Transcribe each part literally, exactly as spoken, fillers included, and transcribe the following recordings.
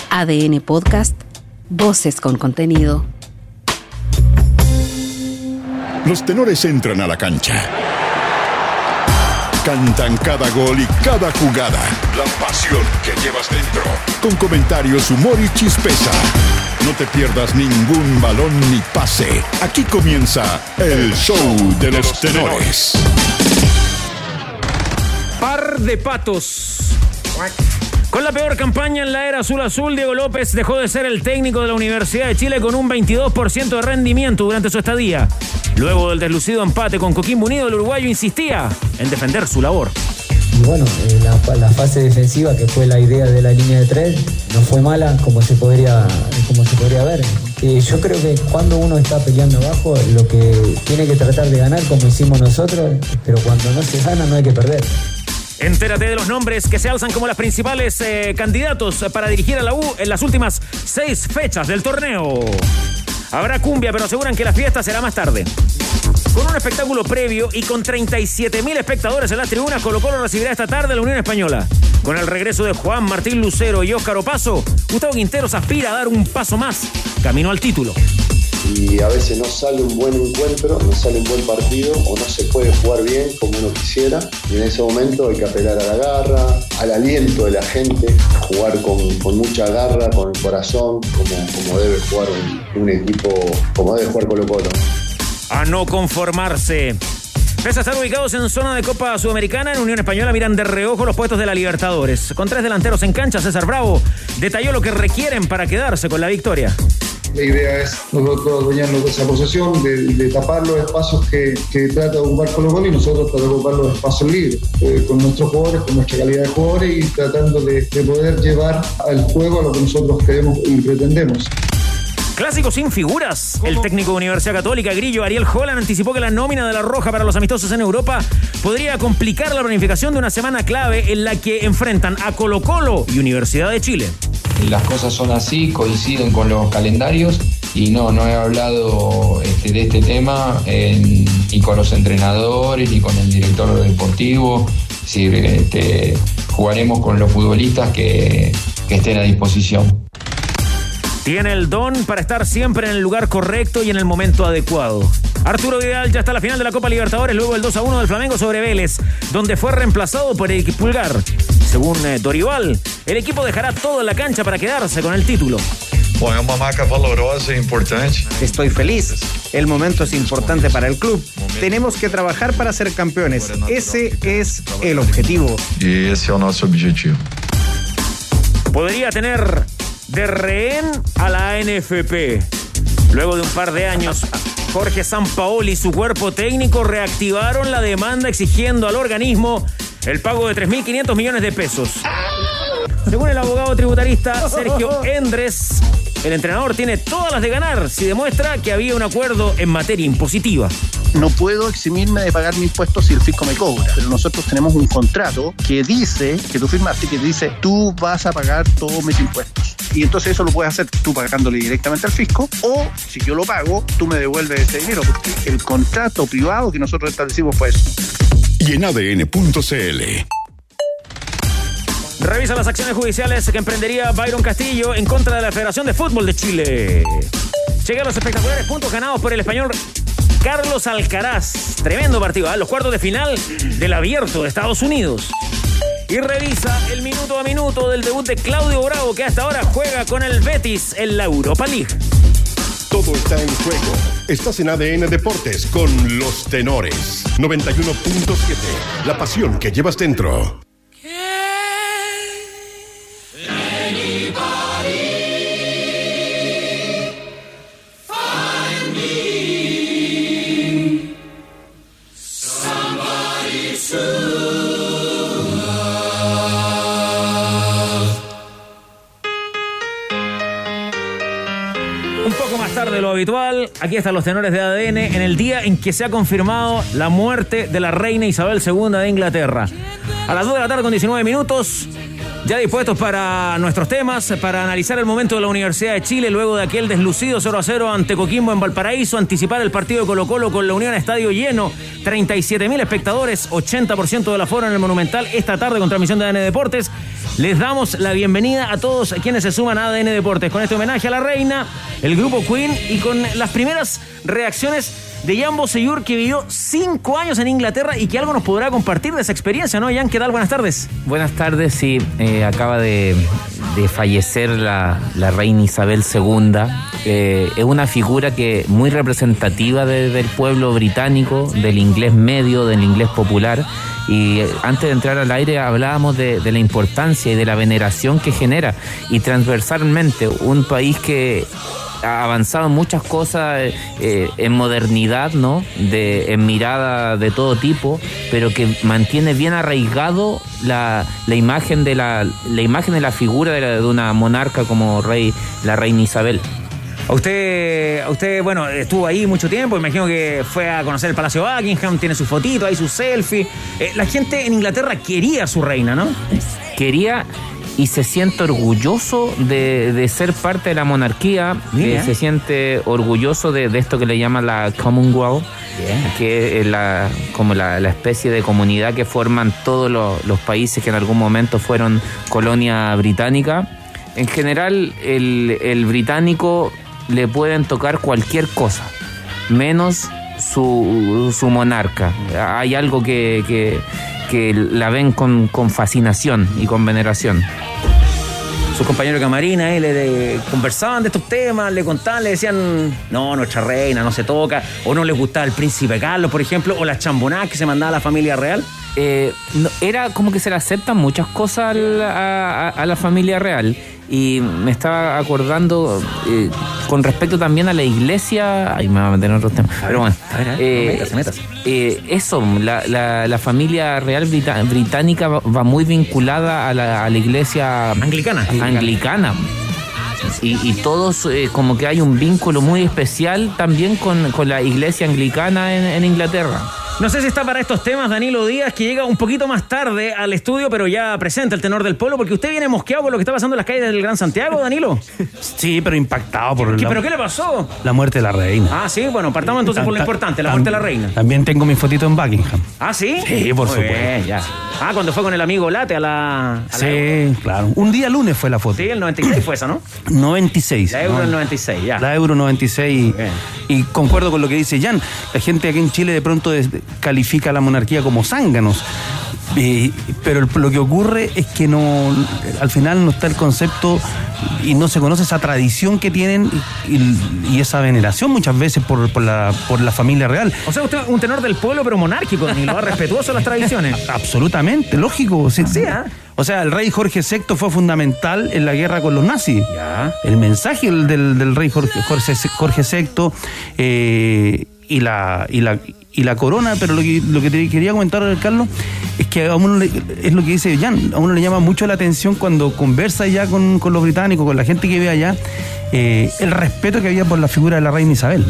A D N Podcast, voces con contenido. Los tenores entran a la cancha. Cantan cada gol y cada jugada. La pasión que llevas dentro. Con comentarios, humor y chispeza. No te pierdas ningún balón ni pase. Aquí comienza el show de los tenores. Par de patos. Con la peor campaña en la era azul-azul, Diego López dejó de ser el técnico de la Universidad de Chile con un veintidós por ciento de rendimiento durante su estadía. Luego del deslucido empate con Coquimbo Unido, el uruguayo insistía en defender su labor. Y bueno, eh, la, la fase defensiva, que fue la idea de la línea de tres, no fue mala como se podría, como se podría ver. Eh, yo creo que cuando uno está peleando abajo, lo que tiene que tratar de ganar, como hicimos nosotros, pero cuando no se gana no hay que perder. Entérate de los nombres que se alzan como las principales eh, candidatos para dirigir a la U en las últimas seis fechas del torneo. Habrá cumbia, pero aseguran que la fiesta será más tarde. Con un espectáculo previo y con treinta y siete mil espectadores en las tribunas, Colo-Colo recibirá esta tarde a la Unión Española. Con el regreso de Juan Martín Lucero y Óscar Opaso, Gustavo Quinteros aspira a dar un paso más camino al título. Y a veces no sale un buen encuentro, no sale un buen partido o no se puede jugar bien como uno quisiera, y en ese momento hay que apelar a la garra, al aliento de la gente, jugar con, con mucha garra, con el corazón, como, como debe jugar un, un equipo, como debe jugar Colo-Colo. A no conformarse. Pese a estar ubicados en zona de Copa Sudamericana, en Unión Española miran de reojo los puestos de la Libertadores. Con tres delanteros en cancha, César Bravo detalló lo que requieren para quedarse con la victoria. La idea es nosotros adueñarnos de esa posesión, de, de tapar los espacios que, que trata de ocupar Colo-Colo y nosotros tratar de ocupar los espacios libres, eh, con nuestros jugadores, con nuestra calidad de jugadores y tratando de, de poder llevar al juego a lo que nosotros queremos y pretendemos. Clásico sin figuras. ¿Cómo? El técnico de Universidad Católica, Grillo Ariel Holland, anticipó que la nómina de la Roja para los amistosos en Europa podría complicar la planificación de una semana clave en la que enfrentan a Colo-Colo y Universidad de Chile. Las cosas son así, coinciden con los calendarios y no, no he hablado este, de este tema eh, ni con los entrenadores ni con el director deportivo. Es decir, este, jugaremos con los futbolistas que, que estén a disposición. Tiene el don para estar siempre en el lugar correcto y en el momento adecuado. Arturo Vidal ya está en la final de la Copa Libertadores luego del dos a uno del Flamengo sobre Vélez, donde fue reemplazado por Eric Pulgar. Según eh, Dorival, el equipo dejará todo en la cancha para quedarse con el título. Bom, es una marca valorosa e importante. Estoy feliz. El momento es importante para el club. Tenemos que trabajar para ser campeones. Ese es el objetivo. Y ese es nuestro objetivo. Podría tener de rehén a la A N F P. Luego de un par de años, Jorge Sampaoli y su cuerpo técnico reactivaron la demanda exigiendo al organismo el pago de tres mil quinientos millones de pesos. Según el abogado tributarista Sergio Endres, el entrenador tiene todas las de ganar si demuestra que había un acuerdo en materia impositiva. No puedo eximirme de pagar mis impuestos si el fisco me cobra, pero nosotros tenemos un contrato que dice, que tú firmaste, que dice, tú vas a pagar todos mis impuestos. Y entonces eso lo puedes hacer tú pagándole directamente al fisco, o si yo lo pago, tú me devuelves ese dinero, porque el contrato privado que nosotros establecimos fue eso. Y en A D N punto C L. Revisa las acciones judiciales que emprendería Byron Castillo en contra de la Federación de Fútbol de Chile. Llegan los espectaculares puntos ganados por el español Carlos Alcaraz. Tremendo partido, ¿eh? Los cuartos de final del Abierto de Estados Unidos. Y revisa el minuto a minuto del debut de Claudio Bravo, que hasta ahora juega con el Betis en la Europa League. Todo está en juego. Estás en A D N Deportes con los tenores. noventa y uno punto siete. La pasión que llevas dentro. De lo habitual, aquí están los tenores de A D N en el día en que se ha confirmado la muerte de la reina Isabel segunda de Inglaterra. A las dos de la tarde con diecinueve minutos, Ya dispuestos para nuestros temas, para analizar el momento de la Universidad de Chile luego de aquel deslucido cero a cero ante Coquimbo en Valparaíso, anticipar el partido de Colo-Colo con la Unión a estadio lleno, treinta y siete mil espectadores, ochenta por ciento del aforo en el Monumental esta tarde con transmisión de A D N Deportes. Les damos la bienvenida a todos quienes se suman a A D N Deportes con este homenaje a la reina, el grupo Queen y con las primeras reacciones de Jan Bosellur, que vivió cinco años en Inglaterra y que algo nos podrá compartir de esa experiencia, ¿no? Jan, ¿qué tal? Buenas tardes. Buenas tardes, sí. Eh, acaba de, de fallecer la, la reina Isabel segunda. Eh, es una figura que muy representativa de, del pueblo británico, del inglés medio, del inglés popular. Y antes de entrar al aire hablábamos de, de la importancia y de la veneración que genera. Y transversalmente, un país que ha avanzado en muchas cosas, eh, en modernidad, ¿no? De, en mirada de todo tipo, pero que mantiene bien arraigado la, la imagen de la, la imagen de la figura de, la, de una monarca como rey, la reina Isabel. A usted, a usted, bueno, estuvo ahí mucho tiempo, imagino que fue a conocer el Palacio Buckingham, tiene su fotito, ahí su selfie. Eh, la gente en Inglaterra quería a su reina, ¿no? Quería y se siente orgulloso de, de ser parte de la monarquía, eh, se siente orgulloso de, de esto que le llaman la Commonwealth, yeah. que es la, como la, la especie de comunidad que forman todos los, los países que en algún momento fueron colonia británica. En general, el, el británico le pueden tocar cualquier cosa, menos su, su monarca. Hay algo que, que, que la ven con, con fascinación y con veneración. Sus compañeros de camarina eh, le, le conversaban de estos temas, le contaban, le decían, no, nuestra reina no se toca, o no les gustaba el príncipe Carlos, por ejemplo, o las chambonadas que se mandaba a la familia real. Eh, no, era como que se le aceptan muchas cosas a la, a, a la familia real. Y me estaba acordando eh, con respecto también a la iglesia. Ay, me va a meter en otros temas. A Pero ver, bueno, a ver, a ver, eh, métase, métase. Eh, eso, la, la, la familia real brita- británica va, va muy vinculada a la, a la iglesia anglicana. anglicana. Y, y todos, eh, como que hay un vínculo muy especial también con, con la iglesia anglicana en, en Inglaterra. No sé si está para estos temas Danilo Díaz, que llega un poquito más tarde al estudio, pero ya presenta el tenor del pueblo, porque usted viene mosqueado por lo que está pasando en las calles del Gran Santiago, Danilo. Sí, pero impactado por ¿Qué, la, ¿Pero qué le pasó? la muerte de la reina. Ah, sí, bueno, partamos entonces por lo importante, la muerte de la reina. También tengo mi fotito en Buckingham. ¿Ah, sí? Sí, por Muy supuesto. bien, ya. Ah, cuando fue con el amigo Late a la... A Sí, la Euro. claro. Un día lunes fue la foto. Sí, el noventa y seis fue esa, ¿no? noventa y seis. La Euro ¿no? del noventa y seis, ya. La Euro noventa y seis. Y, y concuerdo con lo que dice Jan. La gente aquí en Chile de pronto des- califica a la monarquía como zánganos. Eh, pero el- lo que ocurre es que no, al final no está el concepto y no se conoce esa tradición que tienen y, y esa veneración muchas veces por, por, la, por la familia real. O sea, usted un tenor del pueblo, pero monárquico, Danilo, ¿va? Respetuoso de las tradiciones. Absolutamente, lógico. Sí, sí, ¿eh? O sea, el rey Jorge sexto fue fundamental en la guerra con los nazis. Ya. El mensaje del, del rey Jorge, Jorge, Jorge sexto eh, y la... Y la y la corona, pero lo que, lo que te quería comentar, Carlos, es que a uno le, es lo que dice Jan, a uno le llama mucho la atención cuando conversa ya con, con los británicos, con la gente que ve allá, eh, el respeto que había por la figura de la reina Isabel,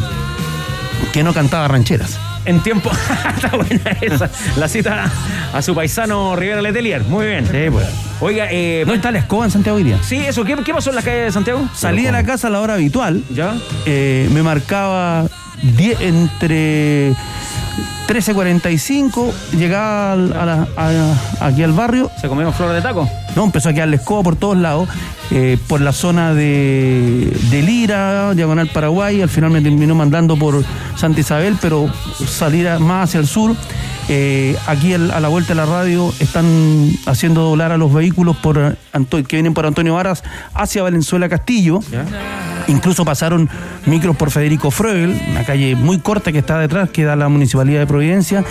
que no cantaba rancheras. En tiempo... Está buena esa. La cita a su paisano Rivera Letelier. Muy bien. Sí, pues. Oiga, eh... ¿No está la escoba en Santiago hoy día? Sí, eso. ¿Qué, qué pasó en la calle de Santiago? Salí de la casa a la hora habitual. ¿Ya? Eh, me marcaba diez, entre trece cuarenta y cinco, llegaba al, a la, a, aquí al barrio. ¿Se comió flor de taco? No, empezó a quedar la escoba por todos lados, eh, por la zona de, de Lira, Diagonal Paraguay, al final me terminó mandando por Santa Isabel, pero salir a, más hacia el sur. Eh, aquí el, a la vuelta de la radio están haciendo doblar a los vehículos por Anto- que vienen por Antonio Varas hacia Valenzuela Castillo. ¿Ya? Incluso pasaron micros por Federico Freugel, una calle muy corta que está detrás, que da la Municipalidad de Providencia.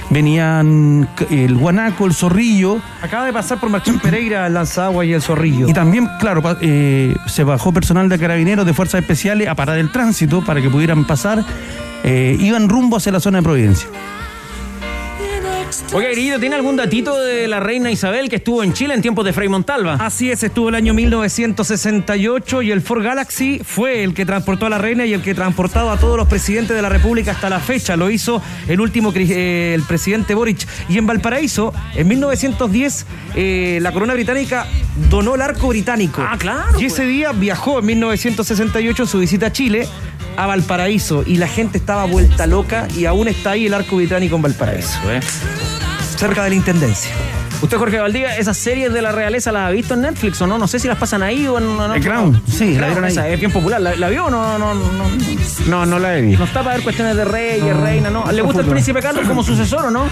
Venían el Guanaco, el Zorrillo. Acaba de pasar por Martín Pereira, el Lanzagua y el Zorrillo. Y también, claro, eh, se bajó personal de carabineros de fuerzas especiales a parar el tránsito para que pudieran pasar. Eh, iban rumbo hacia la zona de Providencia. Oye, Grillo, ¿tiene algún datito de la reina Isabel que estuvo en Chile en tiempos de Frei Montalva? Así es, estuvo el año mil novecientos sesenta y ocho y el Ford Galaxy fue el que transportó a la reina y el que transportaba a todos los presidentes de la República hasta la fecha. Lo hizo el último, eh, el presidente Boric. Y en Valparaíso, en mil novecientos diez, eh, la corona británica donó el arco británico. Ah, claro. Y ese día viajó en mil novecientos sesenta y ocho en su visita a Chile, a Valparaíso, y la gente estaba vuelta loca y aún está ahí el arco británico en Valparaíso, ¿eh? cerca de la Intendencia. Usted, Jorge Valdivia, ¿esas series de la realeza las ha visto en Netflix o no? No sé si las pasan ahí o en... No, El Crown, sí, Crown, la vieron ahí. esa es bien popular. ¿La, la vio o no? No, no, no, no, no la he visto. No está para ver cuestiones de reyes, no, reina, ¿no? ¿Le gusta el príncipe Carlos como sucesor o no?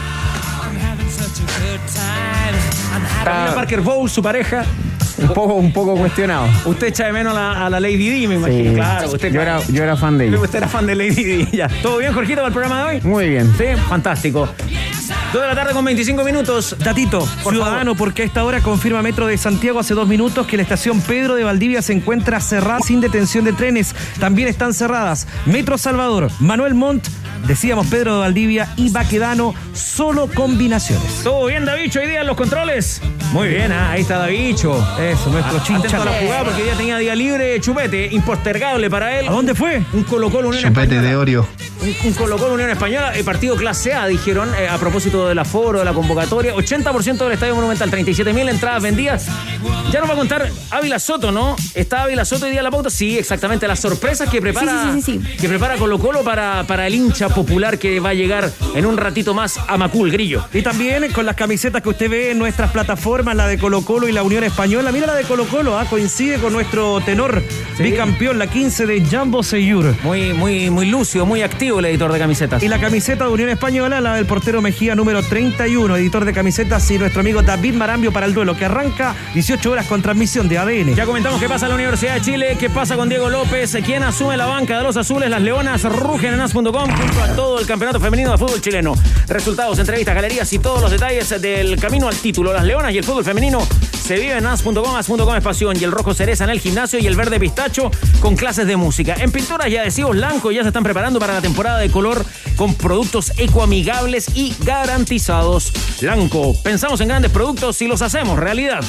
Camila Parker Bowles, su pareja. Un poco, un poco cuestionado. Usted echa de menos a la, a la Lady Di, me imagino. Sí, claro, usted, yo, era, yo era fan de ella. Usted era fan de Lady Di, ya. ¿Todo bien, Jorgito, para el programa de hoy? Muy bien. Sí, fantástico. dos de la tarde con veinticinco minutos. Datito, por ciudadano, favor. Porque a esta hora confirma Metro de Santiago hace dos minutos que la estación Pedro de Valdivia se encuentra cerrada sin detención de trenes. También están cerradas Metro Salvador, Manuel Montt, decíamos Pedro de Valdivia y Baquedano, solo combinaciones. ¿Todo bien, Davicho, hoy día en los controles? Muy bien, ah, ahí está Davicho. Eso, nuestro chincha. Atento a la jugada porque ya tenía día libre, Chupete, impostergable para él. ¿A dónde fue? Un Colo-Colo Unión Chupete Española. de Orio. Un, un Colo-Colo Unión Española, el partido clase A, dijeron, eh, a propósito del aforo, de la convocatoria. ochenta por ciento del Estadio Monumental, treinta y siete mil entradas vendidas. Ya nos va a contar Ávila Soto, ¿no? ¿Está Ávila Soto hoy día en la pauta? Sí, exactamente. Las sorpresas que prepara, sí, sí, sí, sí. que prepara Colo-Colo para, para el hincha popular que va a llegar en un ratito más a Macul, Grillo. Y también con las camisetas que usted ve en nuestras plataformas, la de Colo-Colo y la Unión Española. Mira la de Colo-Colo, ¿ah? Coincide con nuestro tenor ¿sí? bicampeón, la quince de Jambo Seyur. Muy, muy, muy lúcido, muy activo el editor de camisetas. Y la camiseta de Unión Española, la del portero Mejía, número treinta y uno, editor de camisetas, y nuestro amigo David Marambio para el duelo, que arranca dieciocho horas con transmisión de A D N. Ya comentamos qué pasa en la Universidad de Chile, qué pasa con Diego López, quién asume la banca de los azules. Las leonas rugen en as punto com junto a todo el campeonato femenino de fútbol chileno. Resultados, entrevistas, galerías y todos los detalles del camino al título. Las leonas y el fútbol femenino se vive en as punto com, as punto com es pasión, y el rojo cereza en el gimnasio y el verde pistacho con clases de música. En pinturas y adhesivos Lanco ya se están preparando para la temporada de color con productos ecoamigables y garantizados. Lanco, pensamos en grandes productos y los hacemos realidad.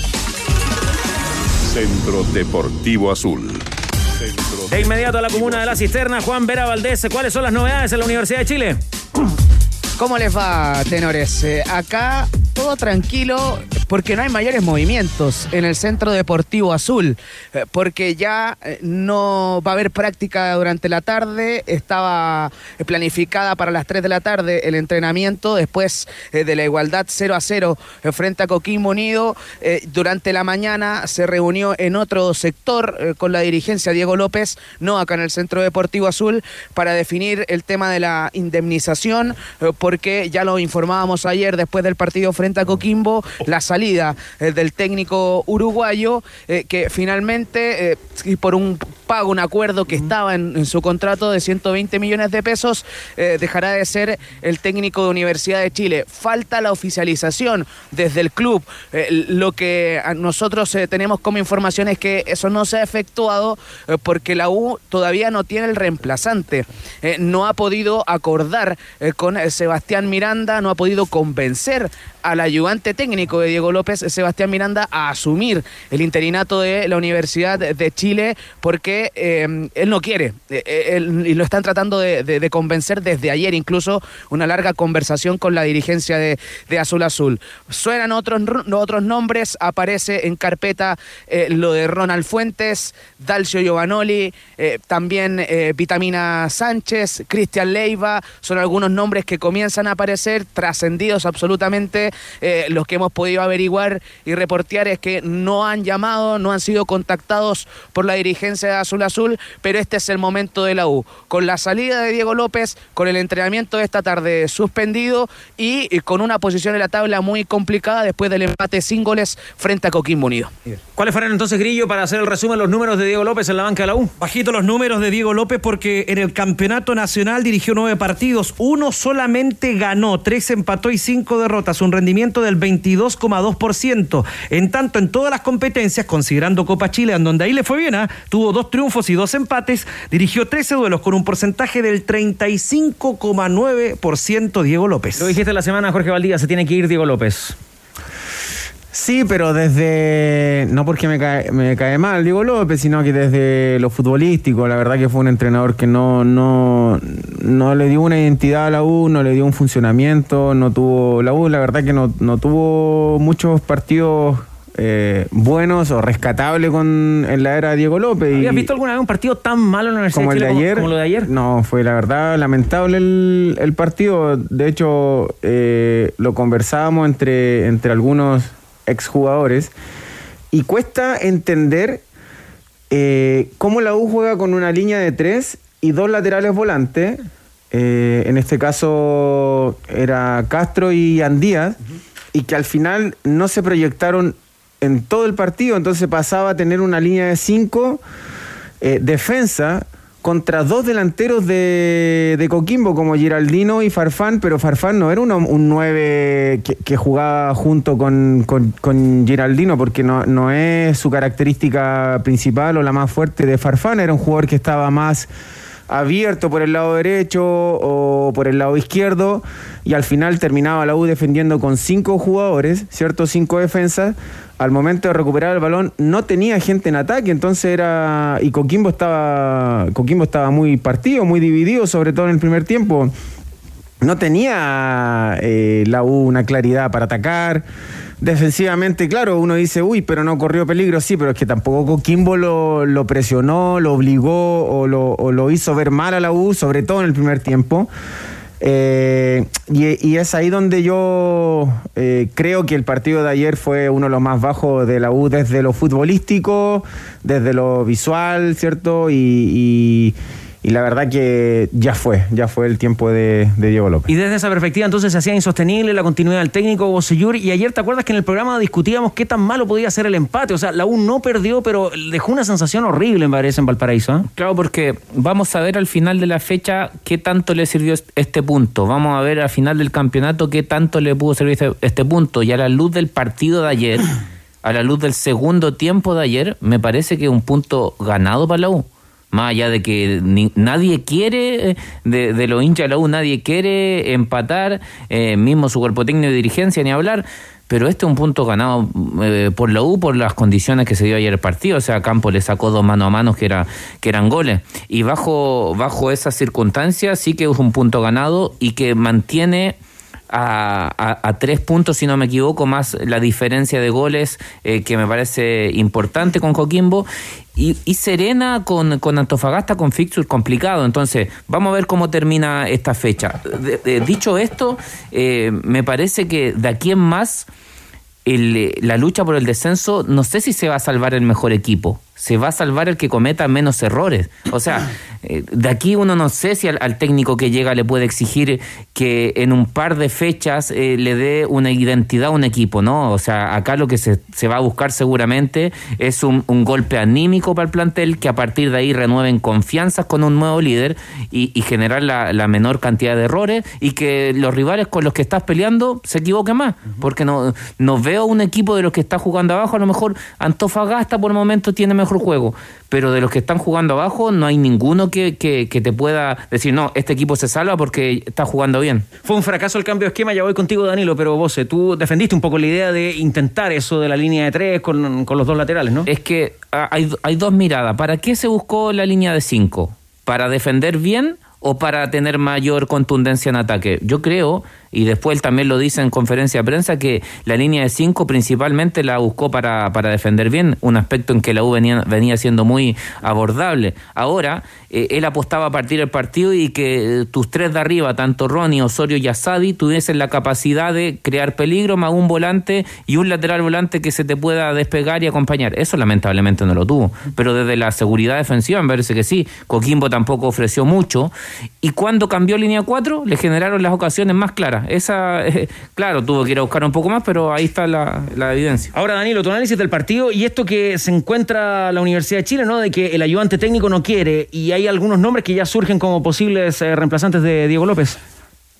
Centro Deportivo Azul. Centro de inmediato a la comuna de La Cisterna, Juan Vera Valdés, ¿cuáles son las novedades en la Universidad de Chile? ¿Cómo les va, tenores? Eh, acá todo tranquilo porque no hay mayores movimientos en el Centro Deportivo Azul, eh, porque ya eh, no va a haber práctica durante la tarde. Estaba eh, planificada para las tres de la tarde el entrenamiento después eh, de la igualdad cero a cero eh, frente a Coquimbo Unido. Eh, durante la mañana se reunió en otro sector eh, con la dirigencia Diego López, no acá en el Centro Deportivo Azul, para definir el tema de la indemnización, eh, porque ya lo informábamos ayer después del partido frente a Coquimbo, la salida eh, del técnico uruguayo, eh, que finalmente, eh, por un pago, un acuerdo que estaba en, en su contrato de ciento veinte millones de pesos, eh, dejará de ser el técnico de Universidad de Chile. Falta la oficialización desde el club. Eh, lo que nosotros eh, tenemos como información es que eso no se ha efectuado eh, porque la U todavía no tiene el reemplazante. Eh, no ha podido acordar eh, con eh, Sebastián Miranda, no ha podido convencer al ayudante técnico de Diego López, Sebastián Miranda, a asumir el interinato de la Universidad de Chile, porque eh, él no quiere, eh, él, y lo están tratando de, de, de convencer desde ayer, incluso una larga conversación con la dirigencia de, de Azul Azul. Suenan otros, otros nombres, aparece en carpeta eh, lo de Ronald Fuentes, Dalcio Giovanoli, eh, también eh, Vitamina Sánchez, Cristian Leiva, son algunos nombres que comienzan a aparecer, trascendidos absolutamente. Eh, los que hemos podido averiguar y reportear es que no han llamado, no han sido contactados por la dirigencia de Azul Azul, pero este es el momento de la U. Con la salida de Diego López, con el entrenamiento de esta tarde suspendido y, y con una posición en la tabla muy complicada después del empate sin goles frente a Coquimbo Unido. ¿Cuáles fueron entonces, Grillo, para hacer el resumen, los números de Diego López en la banca de la U? Bajito los números de Diego López porque en el campeonato nacional dirigió nueve partidos, uno solamente ganó, tres empató y cinco derrotas, un rendimiento del veintidós coma dos por ciento. En tanto, en todas las competencias, considerando Copa Chile, en donde ahí le fue bien, ¿eh? Tuvo dos triunfos y dos empates, dirigió trece duelos con un porcentaje del treinta y cinco coma nueve por ciento Diego López. Lo dijiste la semana, Jorge Valdivia, se tiene que ir Diego López. Sí, pero desde, no porque me cae, me cae mal Diego López, sino que desde lo futbolístico, la verdad que fue un entrenador que no, no, no le dio una identidad a la U, no le dio un funcionamiento, no tuvo, la U la verdad que no, no tuvo muchos partidos eh, buenos o rescatables con, en la era de Diego López. ¿Habías visto alguna vez un partido tan malo en la Universidad como de Chile el de ayer? Como, como lo de ayer? No, fue la verdad lamentable el, el partido. De hecho, eh, lo conversábamos entre, entre algunos exjugadores y cuesta entender eh, cómo la U juega con una línea de tres y dos laterales volantes. Eh, en este caso era Castro y Andías, uh-huh. y que al final no se proyectaron en todo el partido, entonces pasaba a tener una línea de cinco eh, defensa contra dos delanteros de, de Coquimbo como Giraldino y Farfán, pero Farfán no era uno, un nueve que, que jugaba junto con, con, con Giraldino, porque no, no es su característica principal o la más fuerte de Farfán, era un jugador que estaba más abierto por el lado derecho o por el lado izquierdo, y al final terminaba la U defendiendo con cinco jugadores, ¿cierto? Cinco defensas. Al momento de recuperar el balón no tenía gente en ataque, entonces era... Y Coquimbo estaba, Coquimbo estaba muy partido, muy dividido, sobre todo en el primer tiempo. No tenía eh, la U una claridad para atacar. Defensivamente, claro, uno dice, uy, pero no corrió peligro, sí, pero es que tampoco Coquimbo lo, lo presionó, lo obligó o lo, o lo hizo ver mal a la U, sobre todo en el primer tiempo. Eh, y, y es ahí donde yo eh, creo que el partido de ayer fue uno de los más bajos de la U desde lo futbolístico, desde lo visual, ¿cierto? Y, y, y la verdad que ya fue, ya fue el tiempo de, de Diego López. Y desde esa perspectiva entonces se hacía insostenible la continuidad del técnico Bocellur, y ayer te acuerdas que en el programa discutíamos qué tan malo podía ser el empate, o sea, la U no perdió, pero dejó una sensación horrible, me parece, en Valparaíso, ¿eh? Claro, porque vamos a ver al final de la fecha qué tanto le sirvió este punto, vamos a ver al final del campeonato qué tanto le pudo servir este, este punto, y a la luz del partido de ayer, a la luz del segundo tiempo de ayer, me parece que es un punto ganado para la U. Más allá de que ni, nadie quiere, de, de los hinchas de la U, nadie quiere empatar, eh, mismo su cuerpo técnico de dirigencia, ni hablar, pero este es un punto ganado eh, por la U, por las condiciones que se dio ayer el partido. O sea, Campos le sacó dos mano a mano que, era, que eran goles. Y bajo, bajo esas circunstancias sí que es un punto ganado y que mantiene... A, a, a tres puntos, si no me equivoco, más la diferencia de goles, eh, que me parece importante con Coquimbo, y, y Serena con, con Antofagasta con fixture complicado. Entonces, vamos a ver cómo termina esta fecha. De, de, dicho esto, eh, me parece que de aquí en más, el, la lucha por el descenso, no sé si se va a salvar el mejor equipo. Se va a salvar el que cometa menos errores. O sea, eh, de aquí uno no sé si al, al técnico que llega le puede exigir que en un par de fechas eh, le dé una identidad a un equipo, ¿no? O sea, acá lo que se, se va a buscar seguramente es un, un golpe anímico para el plantel, que a partir de ahí renueven confianzas con un nuevo líder y, y generar la, la menor cantidad de errores, y que los rivales con los que estás peleando se equivoquen más. Uh-huh. Porque no, no veo un equipo de los que está jugando abajo. A lo mejor Antofagasta por el momento tiene mejor juego, pero de los que están jugando abajo no hay ninguno que, que, que te pueda decir, no, este equipo se salva porque está jugando bien. Fue un fracaso el cambio de esquema, ya voy contigo, Danilo, pero vos, tú defendiste un poco la idea de intentar eso de la línea de tres con, con los dos laterales, ¿no? Es que hay, hay dos miradas. ¿Para qué se buscó la línea de cinco? ¿Para defender bien o para tener mayor contundencia en ataque? Yo creo, y después él también lo dice en conferencia de prensa, que la línea de cinco principalmente la buscó para, para defender bien, un aspecto en que la U venía, venía siendo muy abordable. Ahora, eh, él apostaba a partir del partido y que eh, tus tres de arriba, tanto Ronnie, Osorio y Asadi, tuviesen la capacidad de crear peligro, más un volante y un lateral volante que se te pueda despegar y acompañar. Eso lamentablemente no lo tuvo, pero desde la seguridad defensiva me parece que sí. Coquimbo tampoco ofreció mucho, y cuando cambió línea cuatro le generaron las ocasiones más claras. Esa, eh, claro, tuvo que ir a buscar un poco más, pero ahí está la, la evidencia. Ahora, Danilo, tu análisis del partido y esto que se encuentra la Universidad de Chile, ¿no? De que el ayudante técnico no quiere, y hay algunos nombres que ya surgen como posibles eh, reemplazantes de Diego López.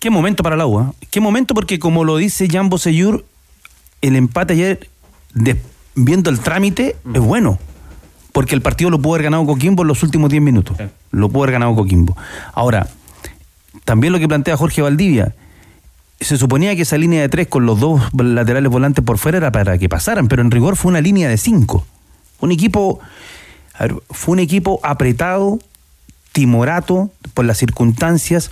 Qué momento para la U, ¿eh? Qué momento, porque como lo dice Jan Bosellur, el empate ayer, de, viendo el trámite, mm. es bueno. Porque el partido lo pudo haber ganado Coquimbo en los últimos diez minutos. Sí. Lo pudo haber ganado Coquimbo. Ahora, también lo que plantea Jorge Valdivia, se suponía que esa línea de tres con los dos laterales volantes por fuera era para que pasaran, pero en rigor fue una línea de cinco. Un equipo, a ver, fue un equipo apretado, timorato por las circunstancias.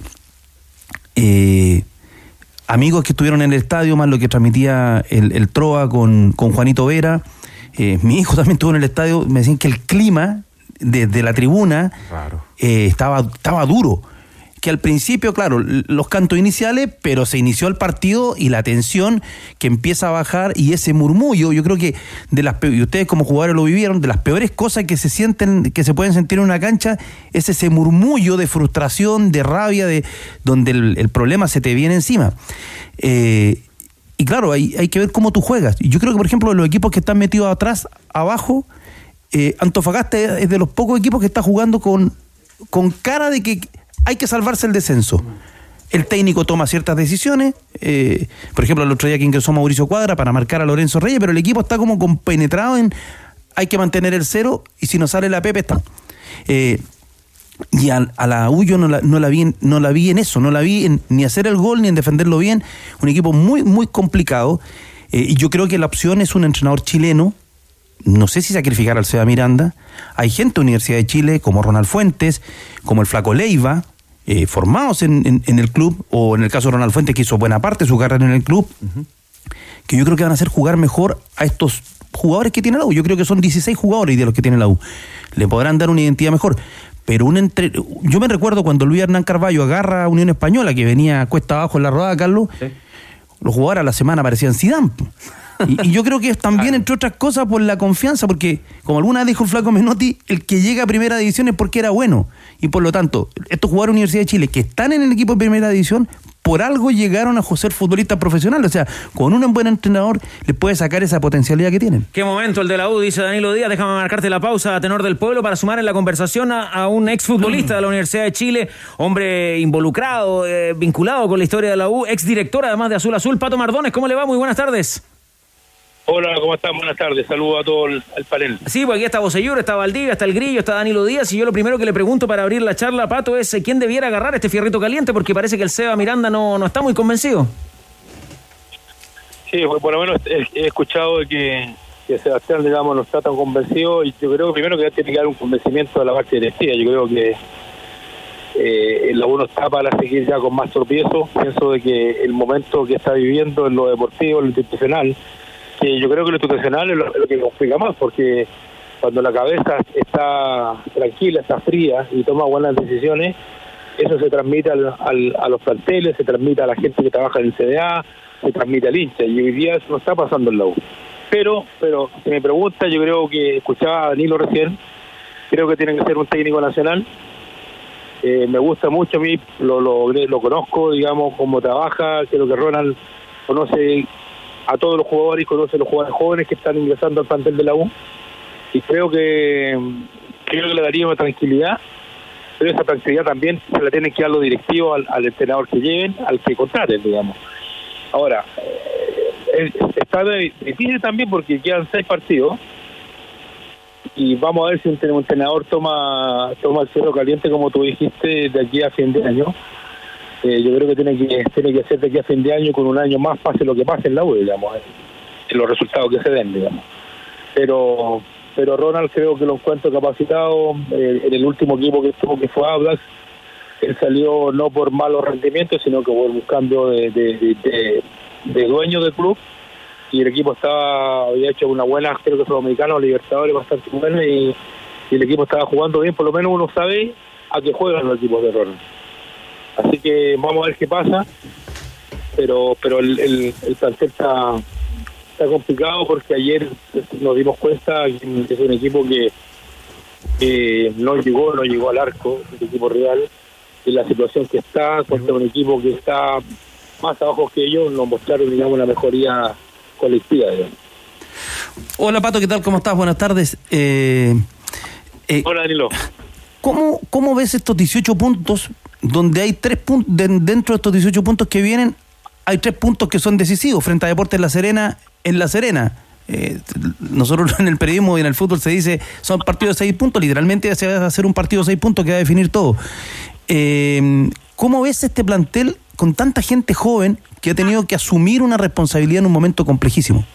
Eh, amigos que estuvieron en el estadio, más lo que transmitía el, el Troa con, con Juanito Vera. Eh, mi hijo también estuvo en el estadio, me decían que el clima desde de la tribuna eh, estaba, estaba duro. Que al principio, claro, los cantos iniciales, pero se inició el partido y la tensión que empieza a bajar y ese murmullo, yo creo que de las y ustedes como jugadores lo vivieron, de las peores cosas que se sienten, que se pueden sentir en una cancha, es ese murmullo de frustración, de rabia, de donde el, el problema se te viene encima. Eh, y claro, hay, hay que ver cómo tú juegas. Y yo creo que, por ejemplo, los equipos que están metidos atrás, abajo, eh, Antofagasta es de los pocos equipos que está jugando con, con cara de que hay que salvarse el descenso. El técnico toma ciertas decisiones, eh, por ejemplo, el otro día que ingresó Mauricio Cuadra para marcar a Lorenzo Reyes, pero el equipo está como compenetrado en hay que mantener el cero y si no sale la Pepe está. Eh, y a, a la U yo no la, no la vi en, no la vi en eso, no la vi en ni hacer el gol ni en defenderlo bien. Un equipo muy, muy complicado. Eh, y yo creo que la opción es un entrenador chileno. No sé si sacrificar al Seba Miranda. Hay gente de Universidad de Chile como Ronald Fuentes, como el Flaco Leiva, Eh, formados en, en, en el club, o en el caso de Ronald Fuentes, que hizo buena parte de su carrera en el club, uh-huh. que yo creo que van a hacer jugar mejor a estos jugadores que tiene la U. Yo creo que son dieciséis jugadores de los que tiene la U. Le podrán dar una identidad mejor. Pero un entre... yo me recuerdo cuando Luis Hernán Carballo agarra a Unión Española, que venía cuesta abajo en la rodada, Carlos, sí. los jugadores a la semana parecían Zidane. Y, y yo creo que es también, claro. entre otras cosas, por la confianza, porque, como alguna vez dijo el Flaco Menotti, el que llega a primera división es porque era bueno. Y por lo tanto, estos jugadores de Universidad de Chile que están en el equipo de primera división, por algo llegaron a ser futbolistas profesionales. O sea, con un buen entrenador les puede sacar esa potencialidad que tienen. Qué momento el de la U, dice Danilo Díaz. Déjame marcarte la pausa a tenor del pueblo para sumar en la conversación a, a un exfutbolista de la Universidad de Chile, hombre involucrado, eh, vinculado con la historia de la U, exdirector además de Azul Azul. Pato Mardones, ¿cómo le va? Muy buenas tardes. Hola, ¿cómo están? Buenas tardes. Saludos a todo el, el panel. Sí, pues aquí está Bosellur, está Valdivia, está el Grillo, está Danilo Díaz, y yo lo primero que le pregunto para abrir la charla, Pato, es ¿quién debiera agarrar este fierrito caliente? Porque parece que el Seba Miranda no, no está muy convencido. Sí, pues por lo menos he, he escuchado de que, que Sebastián, digamos, no está tan convencido, y yo creo que primero que tiene que dar un convencimiento a la parte directiva. Yo creo que eh, la U no está para seguir ya con más tropiezos. Pienso de que el momento que está viviendo en lo deportivo, en lo institucional, que yo creo que lo institucional es lo, es lo que complica más, porque cuando la cabeza está tranquila, está fría y toma buenas decisiones, eso se transmite al, al, a los planteles, se transmite a la gente que trabaja en el C D A, se transmite al hincha, y hoy día eso no está pasando en la U. Pero, pero si me pregunta, yo creo que escuchaba a Danilo recién, creo que tiene que ser un técnico nacional. Eh, me gusta mucho a mí, lo, lo, lo conozco, digamos, cómo trabaja, creo que Ronald conoce a todos los jugadores, conoce a los jugadores jóvenes que están ingresando al plantel de la U, y creo que creo que le daría una tranquilidad, pero esa tranquilidad también se la tienen que dar los directivos al, al entrenador que lleven, al que contraten, digamos. Ahora, eh, está difícil también porque quedan seis partidos, y vamos a ver si un entrenador toma toma el cero caliente, como tú dijiste, de aquí a fin de año. Eh, yo creo que tiene que tiene que ser de aquí a fin de año, con un año más, pase lo que pase en la U, digamos, en los resultados que se den, digamos. Pero pero Ronald creo que lo encuentro capacitado. Eh, en el último equipo que estuvo, que fue Audax, él salió no por malos rendimientos, sino que por un cambio de, de, de, de, de dueño del club, y el equipo estaba, había hecho una buena, creo que Sudamericano, Libertadores, bastante buena, y, y el equipo estaba jugando bien. Por lo menos uno sabe a qué juegan los equipos de Ronald. Así que vamos a ver qué pasa, pero pero el, el, el plantel está, está complicado, porque ayer nos dimos cuenta que es un equipo que, que no llegó, no llegó al arco, el equipo real, y la situación que está, contra un equipo que está más abajo que ellos, nos mostraron, digamos, una mejoría colectiva, digamos. Hola, Pato, ¿qué tal? ¿Cómo estás? Buenas tardes. Eh, eh, Hola, Danilo. ¿Cómo, ¿Cómo ves estos dieciocho puntos donde hay tres puntos, dentro de estos dieciocho puntos que vienen, hay tres puntos que son decisivos frente a Deportes La Serena en La Serena. Eh, nosotros en el periodismo y en el fútbol se dice son partidos de seis puntos, literalmente se va a hacer un partido de seis puntos que va a definir todo. Eh, ¿Cómo ves este plantel con tanta gente joven que ha tenido que asumir una responsabilidad en un momento complejísimo?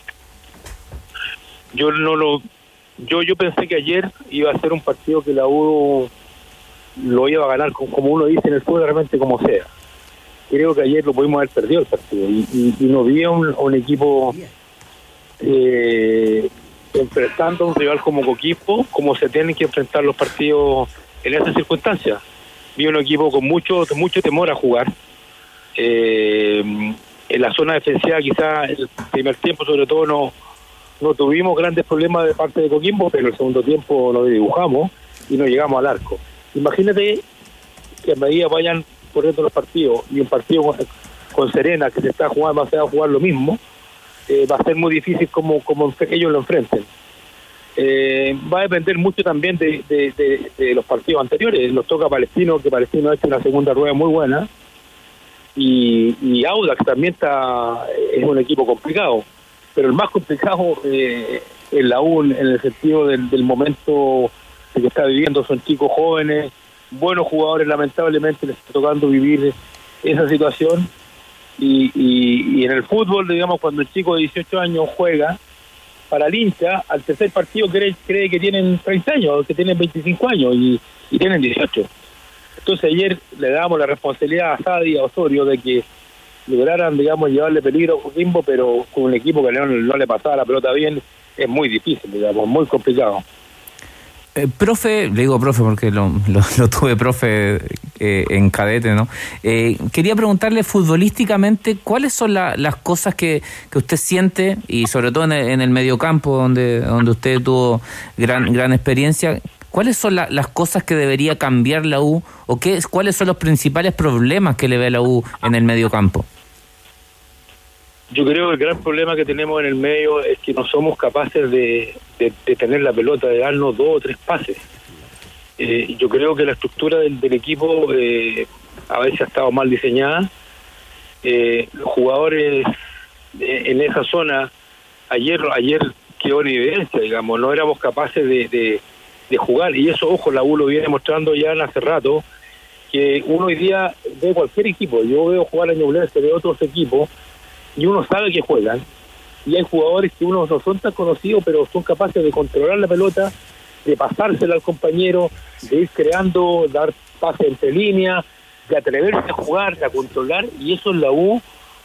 Yo no lo, yo yo pensé que ayer iba a ser un partido que la U lo iba a ganar, como uno dice en el fútbol, realmente como sea. Creo que ayer lo pudimos haber perdido el partido y, y, y no vi a un, a un equipo eh, enfrentando a un rival como Coquimbo, como se tienen que enfrentar los partidos en esas circunstancias. Vi un equipo con mucho mucho temor a jugar. Eh, en la zona defensiva quizá el primer tiempo sobre todo no, no tuvimos grandes problemas de parte de Coquimbo, pero el segundo tiempo lo dibujamos y no llegamos al arco. Imagínate que a medida vayan corriendo los partidos y un partido con, con Serena que se está jugando, va a jugar lo mismo, eh, va a ser muy difícil como, como ellos lo enfrenten. Eh, va a depender mucho también de, de, de, de los partidos anteriores. Nos toca Palestino, que Palestino ha hecho una segunda rueda muy buena, y, y Audax también está, es un equipo complicado, pero el más complicado eh, es la U en el sentido del, del momento que está viviendo. Son chicos jóvenes, buenos jugadores, lamentablemente les está tocando vivir esa situación, y, y, y en el fútbol, digamos, cuando el chico de dieciocho años juega, para el hincha, al tercer partido cree, cree que tienen treinta años, que tienen veinticinco años y, y tienen dieciocho. Entonces ayer le damos la responsabilidad a Sadi y a Osorio de que lograran, digamos, llevarle peligro a Coquimbo, pero con un equipo que no, no le pasaba la pelota bien, es muy difícil, digamos, muy complicado. Eh, profe, le digo profe porque lo, lo, lo tuve profe eh, en cadete, ¿no? Eh, quería preguntarle futbolísticamente cuáles son la, las cosas que, que usted siente, y sobre todo en el, en el mediocampo donde, donde usted tuvo gran, gran experiencia, cuáles son la, las cosas que debería cambiar la U, o qué, cuáles son los principales problemas que le ve la U en el mediocampo. Yo creo que el gran problema que tenemos en el medio es que no somos capaces de, de, de tener la pelota, de darnos dos o tres pases. Eh, yo creo que la estructura del, del equipo eh, a veces ha estado mal diseñada. Eh, los jugadores eh, en esa zona, ayer ayer quedó en evidencia, digamos, no éramos capaces de, de, de jugar, y eso, ojo, la U lo viene mostrando ya hace rato, que uno hoy día ve cualquier equipo, yo veo jugar a Ñublense, veo otros equipos, y uno sabe que juegan, y hay jugadores que uno no son tan conocidos, pero son capaces de controlar la pelota, de pasársela al compañero, de ir creando, dar pases entre líneas, de atreverse a jugar, a controlar, y eso en la U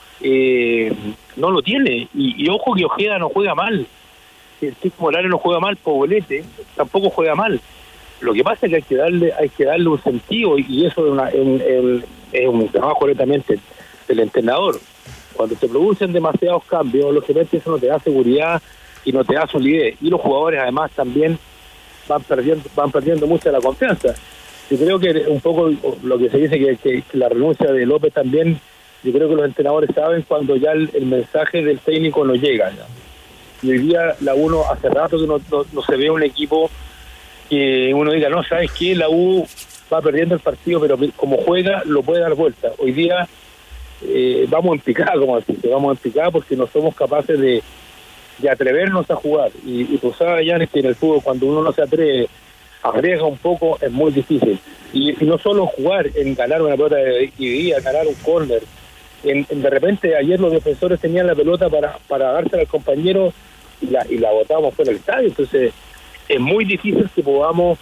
eh, no lo tiene. Y, y ojo que Ojeda no juega mal, el Chico Morales no juega mal, Pobolete tampoco juega mal. Lo que pasa es que hay que darle hay que darle un sentido, y eso es, una, en, en, es un trabajo netamente del entrenador. Cuando se producen demasiados cambios, lógicamente eso no te da seguridad y no te da solidez, y los jugadores además también van perdiendo van perdiendo mucha la confianza. Yo creo que un poco lo que se dice que, que, que la renuncia de López también, yo creo que los entrenadores saben cuando ya el, el mensaje del técnico no llega, ¿no? Y hoy día la U no, hace rato que no, no, no se ve un equipo que uno diga, no, ¿sabes qué? La U va perdiendo el partido, pero como juega lo puede dar vuelta. Hoy día eh, vamos en picada, como decirte, vamos en picada porque no somos capaces de, de atrevernos a jugar. Y, y tú sabes, Jan, que en el fútbol cuando uno no se atreve, arriesga un poco, es muy difícil. Y, y no solo jugar en ganar una pelota de dividida, ganar un córner. En, en, de repente ayer los defensores tenían la pelota para, para dársela al compañero y la, y la botábamos fuera del estadio. Entonces es muy difícil que podamos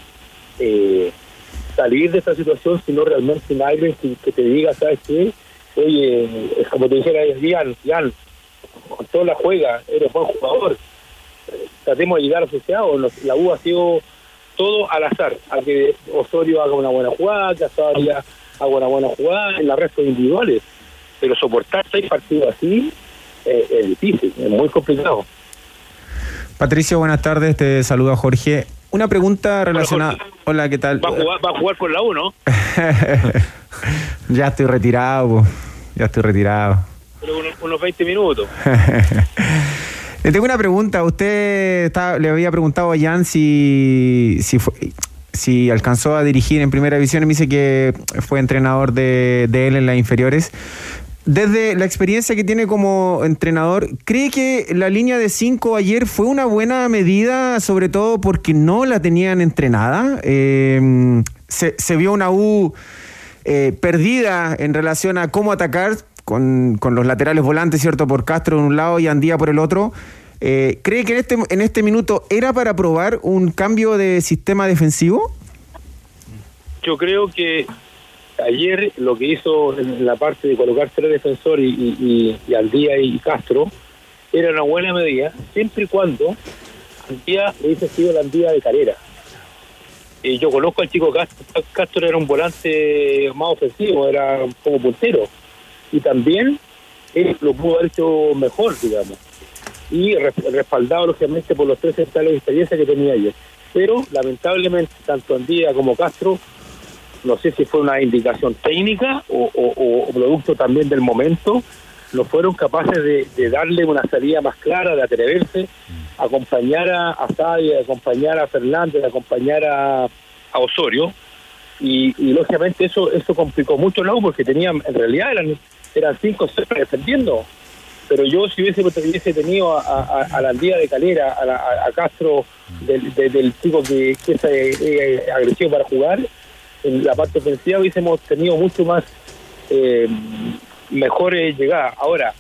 eh, salir de esta situación si no realmente hay alguien que, que te diga, ¿sabes qué? Oye, es como te dijera, Jan, Jan, con toda la juega, eres buen jugador, tratemos de llegar asociados. La U ha sido todo al azar, a que Osorio haga una buena jugada, que Azaria haga una buena jugada, en la resto individuales, pero soportar seis partidos así eh, es difícil, es muy complicado. Patricio, buenas tardes, te saluda Jorge. Una pregunta relacionada... Hola, Hola, ¿qué tal? Va a jugar, va a jugar por la U, ¿no? Ya estoy retirado, po. ya estoy retirado. Pero unos, unos veinte minutos. Le tengo una pregunta. Usted está, le había preguntado a Jan si, si fue, si alcanzó a dirigir en primera división y me dice que fue entrenador de, de él en las inferiores. Desde la experiencia que tiene como entrenador, ¿cree que la línea de cinco ayer fue una buena medida, sobre todo porque no la tenían entrenada? Eh, se, se vio una U eh, perdida en relación a cómo atacar con, con los laterales volantes, ¿cierto? Por Castro de un lado y Andía por el otro. Eh, ¿Cree que en este, en este minuto era para probar un cambio de sistema defensivo? Yo creo que ayer lo que hizo en la parte de colocar tres defensores y, y, y Andía y Castro era una buena medida, siempre y cuando Andía hubiese sido la Andía de Calera. Eh, yo conozco al chico Castro, Castro era un volante más ofensivo, era como puntero, y también él lo pudo haber hecho mejor, digamos, y respaldado lógicamente por los tres centrales de experiencia que tenía ayer. Pero lamentablemente tanto Andía como Castro, no sé si fue una indicación técnica o, o, o producto también del momento, no fueron capaces de, de darle una salida más clara, de atreverse a acompañar a, a Sadia, a acompañar a Fernández, a acompañar a, a Osorio, y, y lógicamente eso eso complicó mucho la U, porque tenían, en realidad eran eran cinco o seis defendiendo, pero yo si hubiese, hubiese tenido a, a, a la Andía de Calera, a, la, a Castro del, de, del chico que, que es eh, agresivo para jugar, en la parte ofensiva hubiésemos tenido mucho más eh, mejores llegadas. Ahora,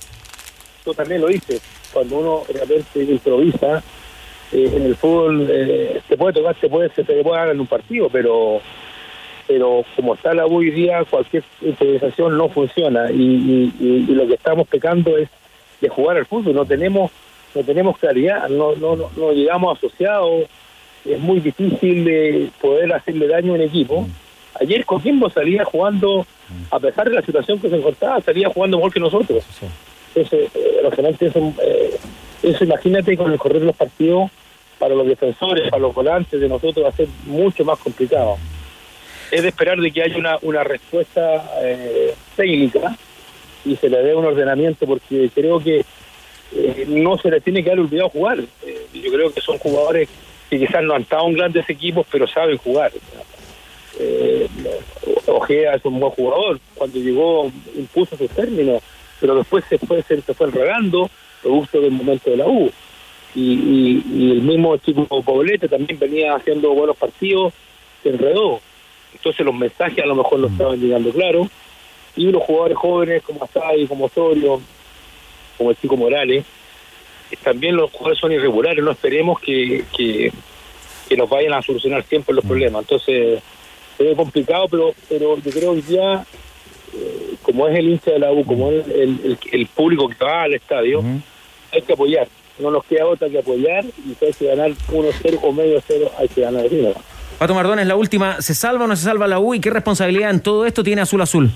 tú también lo dices, cuando uno de repente improvisa, eh, en el fútbol eh, te puede tocar, te puede, se te puede dar en un partido, pero pero como está la U hoy día, cualquier improvisación no funciona, y, y, y, y lo que estamos pecando es de jugar al fútbol. No tenemos no tenemos claridad, no no no, no llegamos asociados, es muy difícil de poder hacerle daño a un equipo. Ayer Coquimbo salía jugando, a pesar de la situación que se encontraba, salía jugando mejor que nosotros. Entonces, eh, lógicamente eso, eh, eso imagínate con el correr de los partidos, para los defensores, para los volantes de nosotros va a ser mucho más complicado. Es de esperar de que haya una, una respuesta eh, técnica y se le dé un ordenamiento, porque creo que eh, no se les tiene que haber olvidado jugar. Eh, yo creo que son jugadores que quizás no han estado en grandes equipos, pero saben jugar. Eh, Ojea es un buen jugador, cuando llegó impuso sus términos, pero después se fue se, se fue enredando, producto del momento de la U. Y, y, y el mismo chico Poblete también venía haciendo buenos partidos, se enredó. Entonces los mensajes a lo mejor no estaban llegando claro, y los jugadores jóvenes como Asai, como Osorio, como el chico Morales, también los jugadores son irregulares, no esperemos que, que, que nos vayan a solucionar siempre los problemas. Entonces es complicado, pero pero yo creo que ya, eh, como es el hincha de la U, como es el, el, el público que va al estadio, uh-huh. hay que apoyar, no nos queda otra que apoyar, y si hay que ganar uno cero o medio cero, hay que ganar el uno. Pato Mardones, la última, ¿se salva o no se salva la U, y qué responsabilidad en todo esto tiene Azul Azul?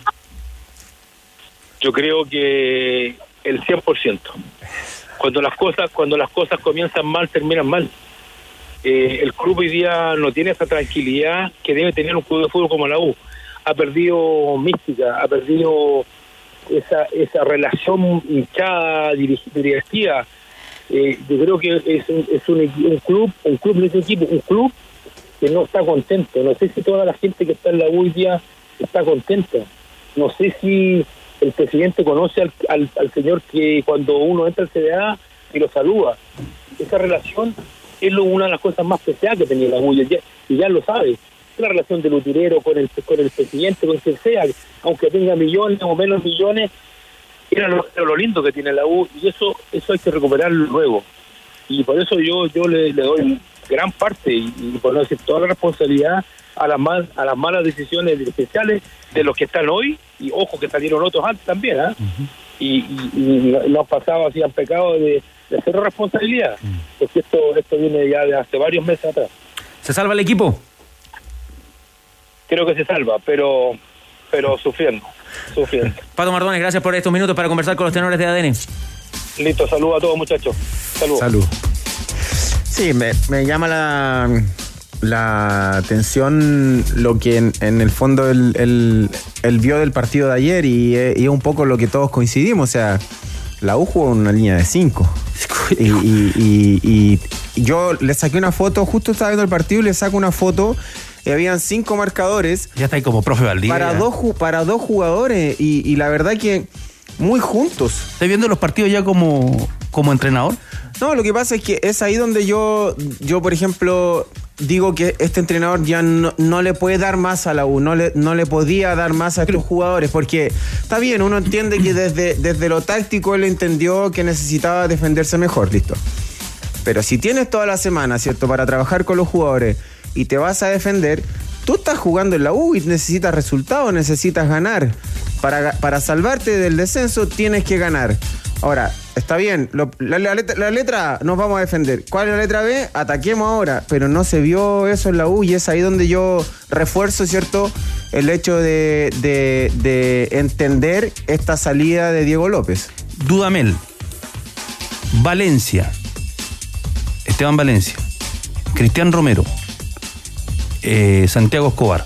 Yo creo que el cien por ciento. Cuando las cosas cuando las cosas comienzan mal, terminan mal. Eh, el club hoy día no tiene esa tranquilidad que debe tener un club de fútbol como la U. Ha perdido mística, ha perdido esa esa relación hinchada, directiva. Eh, yo creo que es un, es un, un club, un club de ese equipo, un club que no está contento. No sé si toda la gente que está en la U hoy día está contenta. No sé si el presidente conoce al, al, al señor que cuando uno entra al C D A y lo saluda. Esa relación es lo, una de las cosas más preciadas que tenía la U, y ya, y ya lo sabe. La relación del utilero con el, con el presidente, con quien sea, aunque tenga millones o menos millones, era lo, era lo lindo que tiene la U, y eso eso hay que recuperarlo luego. Y por eso yo yo le, le doy gran parte, y, y por no decir toda la responsabilidad, a las mal, a las malas decisiones dirigenciales de los que están hoy, y ojo que salieron otros antes también, ¿eh? Uh-huh. y, y, y no han pasado así, han pecado de, de cero responsabilidad, uh-huh. porque esto esto viene ya de hace varios meses atrás. ¿Se salva el equipo? Creo que se salva, pero pero sufriendo, sufriendo. Pato Mardones, gracias por estos minutos para conversar con los tenores de A D N. Listo, saludos a todos, muchachos. Saludos. Salud. Sí, me, me llama la, la atención lo que en, en el fondo él, él, él vio del partido de ayer, y es un poco lo que todos coincidimos. O sea, la U jugó una línea de cinco. y, y, y, y yo le saqué una foto, justo estaba viendo el partido y le saco una foto. Y habían cinco marcadores. Ya está ahí como profe Valdivia. Para dos, para dos jugadores. Y, y la verdad que muy juntos. ¿Estás viendo los partidos ya como, como entrenador? No, lo que pasa es que es ahí donde yo, yo por ejemplo, digo que este entrenador ya no, no le puede dar más a la U, no le, no le podía dar más a estos jugadores, porque está bien, uno entiende que desde, desde lo táctico él entendió que necesitaba defenderse mejor, listo. Pero si tienes toda la semana, ¿cierto?, para trabajar con los jugadores y te vas a defender, tú estás jugando en la U y necesitas resultados, necesitas ganar. Para, para salvarte del descenso tienes que ganar. Ahora, está bien, lo, la, la, letra, la letra A nos vamos a defender. ¿Cuál es la letra B? Ataquemos ahora. Pero no se vio eso en la U y es ahí donde yo refuerzo, ¿cierto?, el hecho de, de, de entender esta salida de Diego López. Dudamel, Valencia, Esteban Valencia, Cristian Romero, eh, Santiago Escobar,